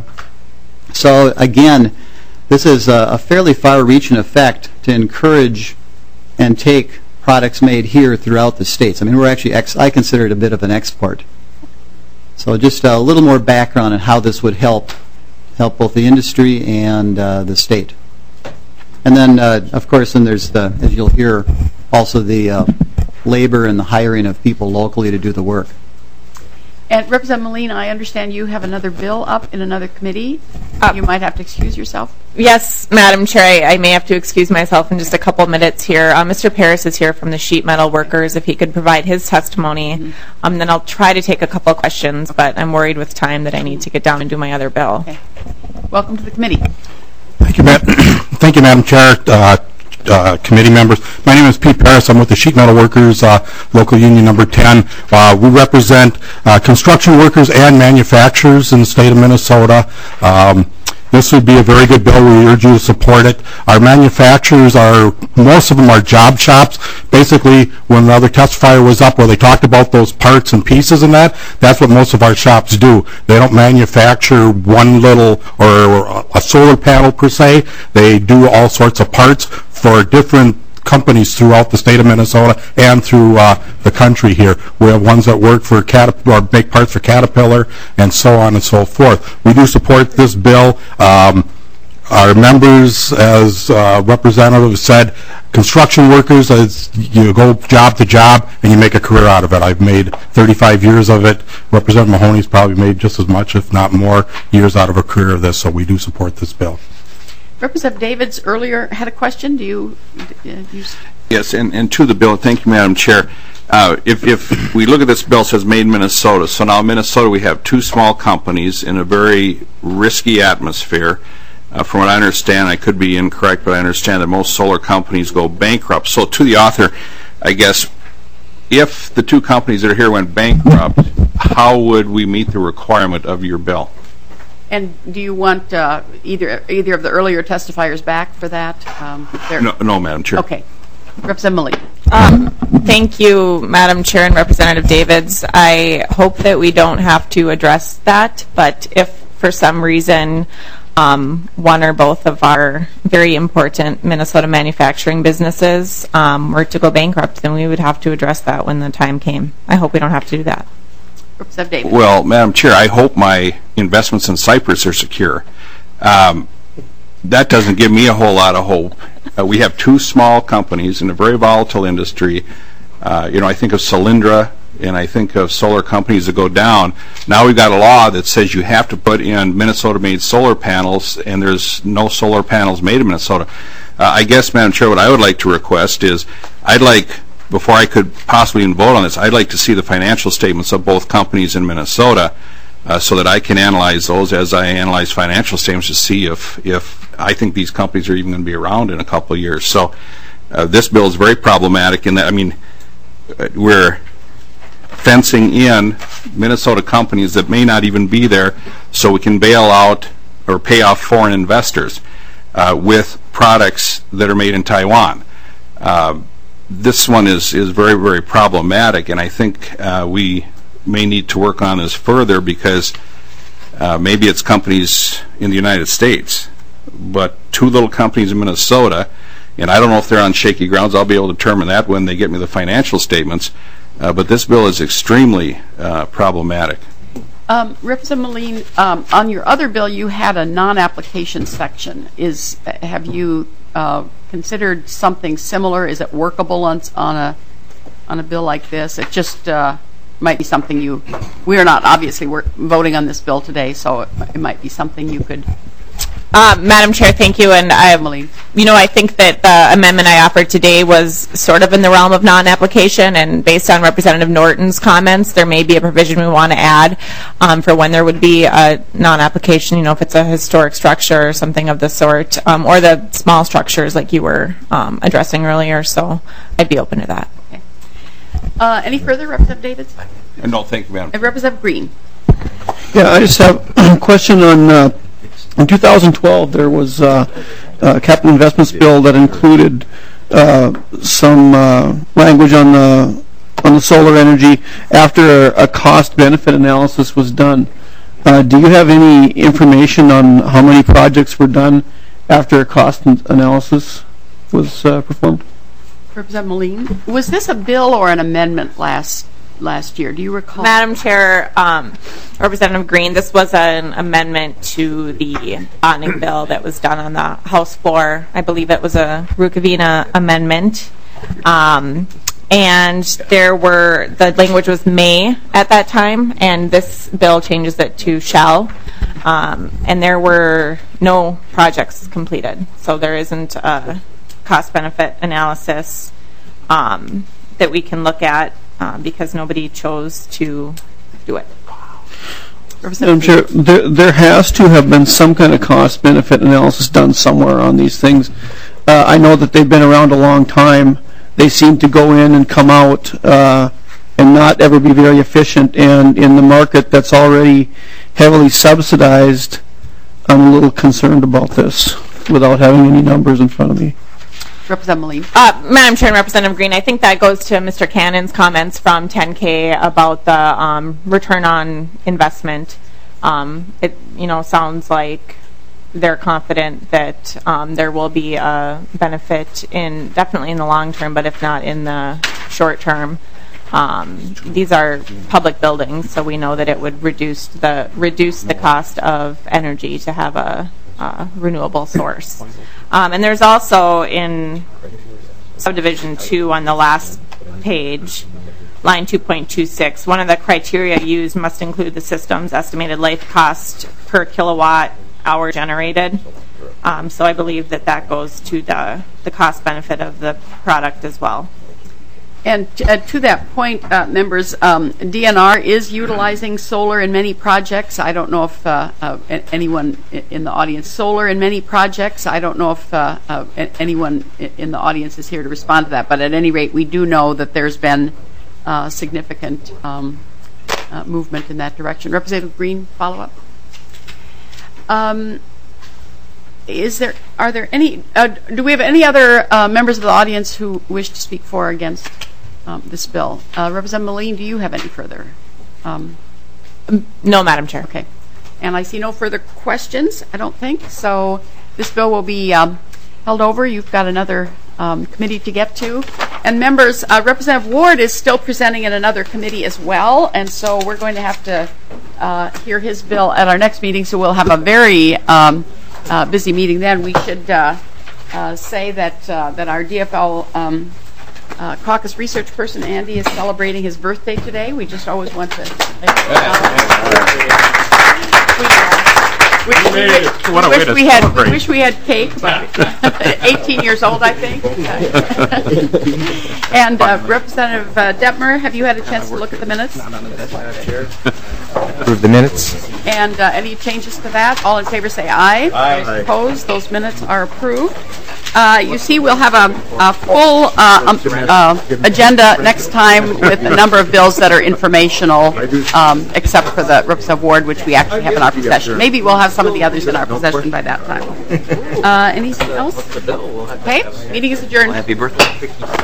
So again, this is a, a fairly far-reaching effect to encourage and take products made here throughout the states. I mean, we're actually, ex I consider it a bit of an export. So just a little more background on how this would help help both the industry and uh, the state. And then, uh, of course, then there's the, as you'll hear, also the uh, labor and the hiring of people locally to do the work. And Representative Molina, I understand you have another bill up in another committee. Uh, you might have to excuse yourself. Yes, Madam Chair, I, I may have to excuse myself in just a couple minutes here. Uh, Mister Paris is here from the sheet metal workers. If he could provide his testimony, mm-hmm. um, then I'll try to take a couple of questions, but I'm worried with time that I need to get down and do my other bill. Okay. Welcome to the committee. Thank you, Ma Thank you, Madam Chair. Uh, Uh, committee members. My name is Pete Paris. I'm with the Sheet Metal Workers uh, Local Union Number ten. Uh, we represent uh, construction workers and manufacturers in the state of Minnesota. Um, This would be a very good bill. We urge you to support it. Our manufacturers are, most of them are job shops. Basically, when the other testifier was up where they talked about those parts and pieces and that, that's what most of our shops do. They don't manufacture one little or a solar panel per se. They do all sorts of parts for different companies throughout the state of Minnesota and through uh, the country here. We have ones that work for Caterpillar, or make parts for Caterpillar, and so on and so forth. We do support this bill. Um, our members, as uh, representative said, construction workers, as you go job to job and you make a career out of it. I've made thirty-five years of it. Representative Mahoney's probably made just as much, if not more, years out of a career of this, so we do support this bill. Representative Davids earlier had a question. Do you? Uh, you yes, and, and to the bill, thank you, Madam Chair. Uh, if, if we look at this bill, it says made in Minnesota. So now in Minnesota we have two small companies in a very risky atmosphere. Uh, from what I understand, I could be incorrect, but I understand that most solar companies go bankrupt. So to the author, I guess, if the two companies that are here went bankrupt, how would we meet the requirement of your bill? And do you want uh, either either of the earlier testifiers back for that? Um, no, no, Madam Chair. Okay. Representative Molina. Um, thank you, Madam Chair and Representative Davids. I hope that we don't have to address that, but if for some reason um, one or both of our very important Minnesota manufacturing businesses um, were to go bankrupt, then we would have to address that when the time came. I hope we don't have to do that. Representative Davis. Well, Madam Chair, I hope my investments in Cyprus are secure. Um, that doesn't give me a whole lot of hope. Uh, we have two small companies in a very volatile industry. Uh, you know, I think of Solyndra, and I think of solar companies that go down. Now we've got a law that says you have to put in Minnesota-made solar panels, and there's no solar panels made in Minnesota. Uh, I guess, Madam Chair, what I would like to request is, I'd like, before I could possibly even vote on this, I'd like to see the financial statements of both companies in Minnesota uh, so that I can analyze those as I analyze financial statements to see if, if I think these companies are even going to be around in a couple of years. So uh, this bill is very problematic in that, I mean, we're fencing in Minnesota companies that may not even be there so we can bail out or pay off foreign investors uh, with products that are made in Taiwan. Uh, this one is, is very, very problematic, and I think uh, we may need to work on this further because uh, maybe it's companies in the United States, but two little companies in Minnesota, and I don't know if they're on shaky grounds. I'll be able to determine that when they get me the financial statements. Uh, but this bill is extremely uh, problematic. Um, Representative Moline, um, on your other bill, you had a non-application section. Is have you uh, considered something similar? Is it workable on on a on a bill like this? It just uh, might be something you. We are not obviously we're voting on this bill today, so it, it might be something you could. Uh, Madam Chair, thank you. And I, you know, I think that the amendment I offered today was sort of in the realm of non-application, and based on Representative Norton's comments, there may be a provision we want to add um, for when there would be a non-application. You know, if it's a historic structure or something of the sort, um, or the small structures like you were um, addressing earlier. So I'd be open to that. Okay. Uh, any further, Representative Davids? No, thank you, Madam. And Representative Green. Yeah, I just have a question on. Uh, In two thousand twelve, there was uh, a capital investments bill that included uh, some uh, language on the on the solar energy after a cost-benefit analysis was done. Uh, do you have any information on how many projects were done after a cost analysis was uh, performed? Representative Moline, was this a bill or an amendment last last year? Do you recall? Madam Chair, um, Representative Green, this was an amendment to the bonding bill that was done on the House floor. I believe it was a Rukavina amendment. Um, and there were, the language was may at that time, and this bill changes it to shall. Um, and there were no projects completed. So there isn't a cost-benefit analysis um, that we can look at. Uh, because nobody chose to do it. I'm sure there, there has to have been some kind of cost-benefit analysis done somewhere on these things. Uh, I know that they've been around a long time. They seem to go in and come out uh, and not ever be very efficient. And in the market that's already heavily subsidized, I'm a little concerned about this without having any numbers in front of me. Representative Moline. Uh, Madam Chair and Representative Green, I think that goes to Mister Cannon's comments from ten K about the um, return on investment. Um, it you know sounds like they're confident that um, there will be a benefit in definitely in the long term, but if not in the short term. Um, these are public buildings, so we know that it would reduce the reduce the cost of energy to have a Uh, renewable source. Um, and there's also in subdivision two on the last page, line two point two six, one of the criteria used must include the system's estimated life cost per kilowatt hour generated. Um, so I believe that that goes to the, the cost benefit of the product as well. And uh, to that point, uh, members, um, D N R is utilizing solar in many projects. I don't know if uh, uh, anyone in the audience, solar in many projects. I don't know if uh, uh, anyone in the audience is here to respond to that. But at any rate, we do know that there's been uh, significant um, uh, movement in that direction. Representative Green, follow up. Um, is there? Are there any? Uh, do we have any other uh, members of the audience who wish to speak for or against um, this bill? Uh, Representative Moline, do you have any further? Um, no, Madam Chair. Okay. And I see no further questions, I don't think. So this bill will be um, held over. You've got another um, committee to get to. And members, uh, Representative Ward is still presenting in another committee as well. And so we're going to have to uh, hear his bill at our next meeting. So we'll have a very um, uh, busy meeting then. We should uh, uh, say that, uh, that our D F L um, uh, caucus research person, Andy, is celebrating his birthday today. We just always want to... We, we, we, we, What a way wish to we had, celebrate. we wish we had cake, but eighteen years old, I think. And uh, Representative uh, Detmer, have you had a chance to look at the minutes? Approve the minutes. And uh, any changes to that? All in favor say aye. Aye. Opposed? Those minutes are approved. Uh, you see, we'll have a, a full uh, um, uh, agenda next time with a number of bills that are informational, um, except for the Representative Ward, which we actually have in our possession. Maybe we'll have some of the others in our possession by that time. Uh, anything else? Okay, meeting is adjourned. Happy birthday.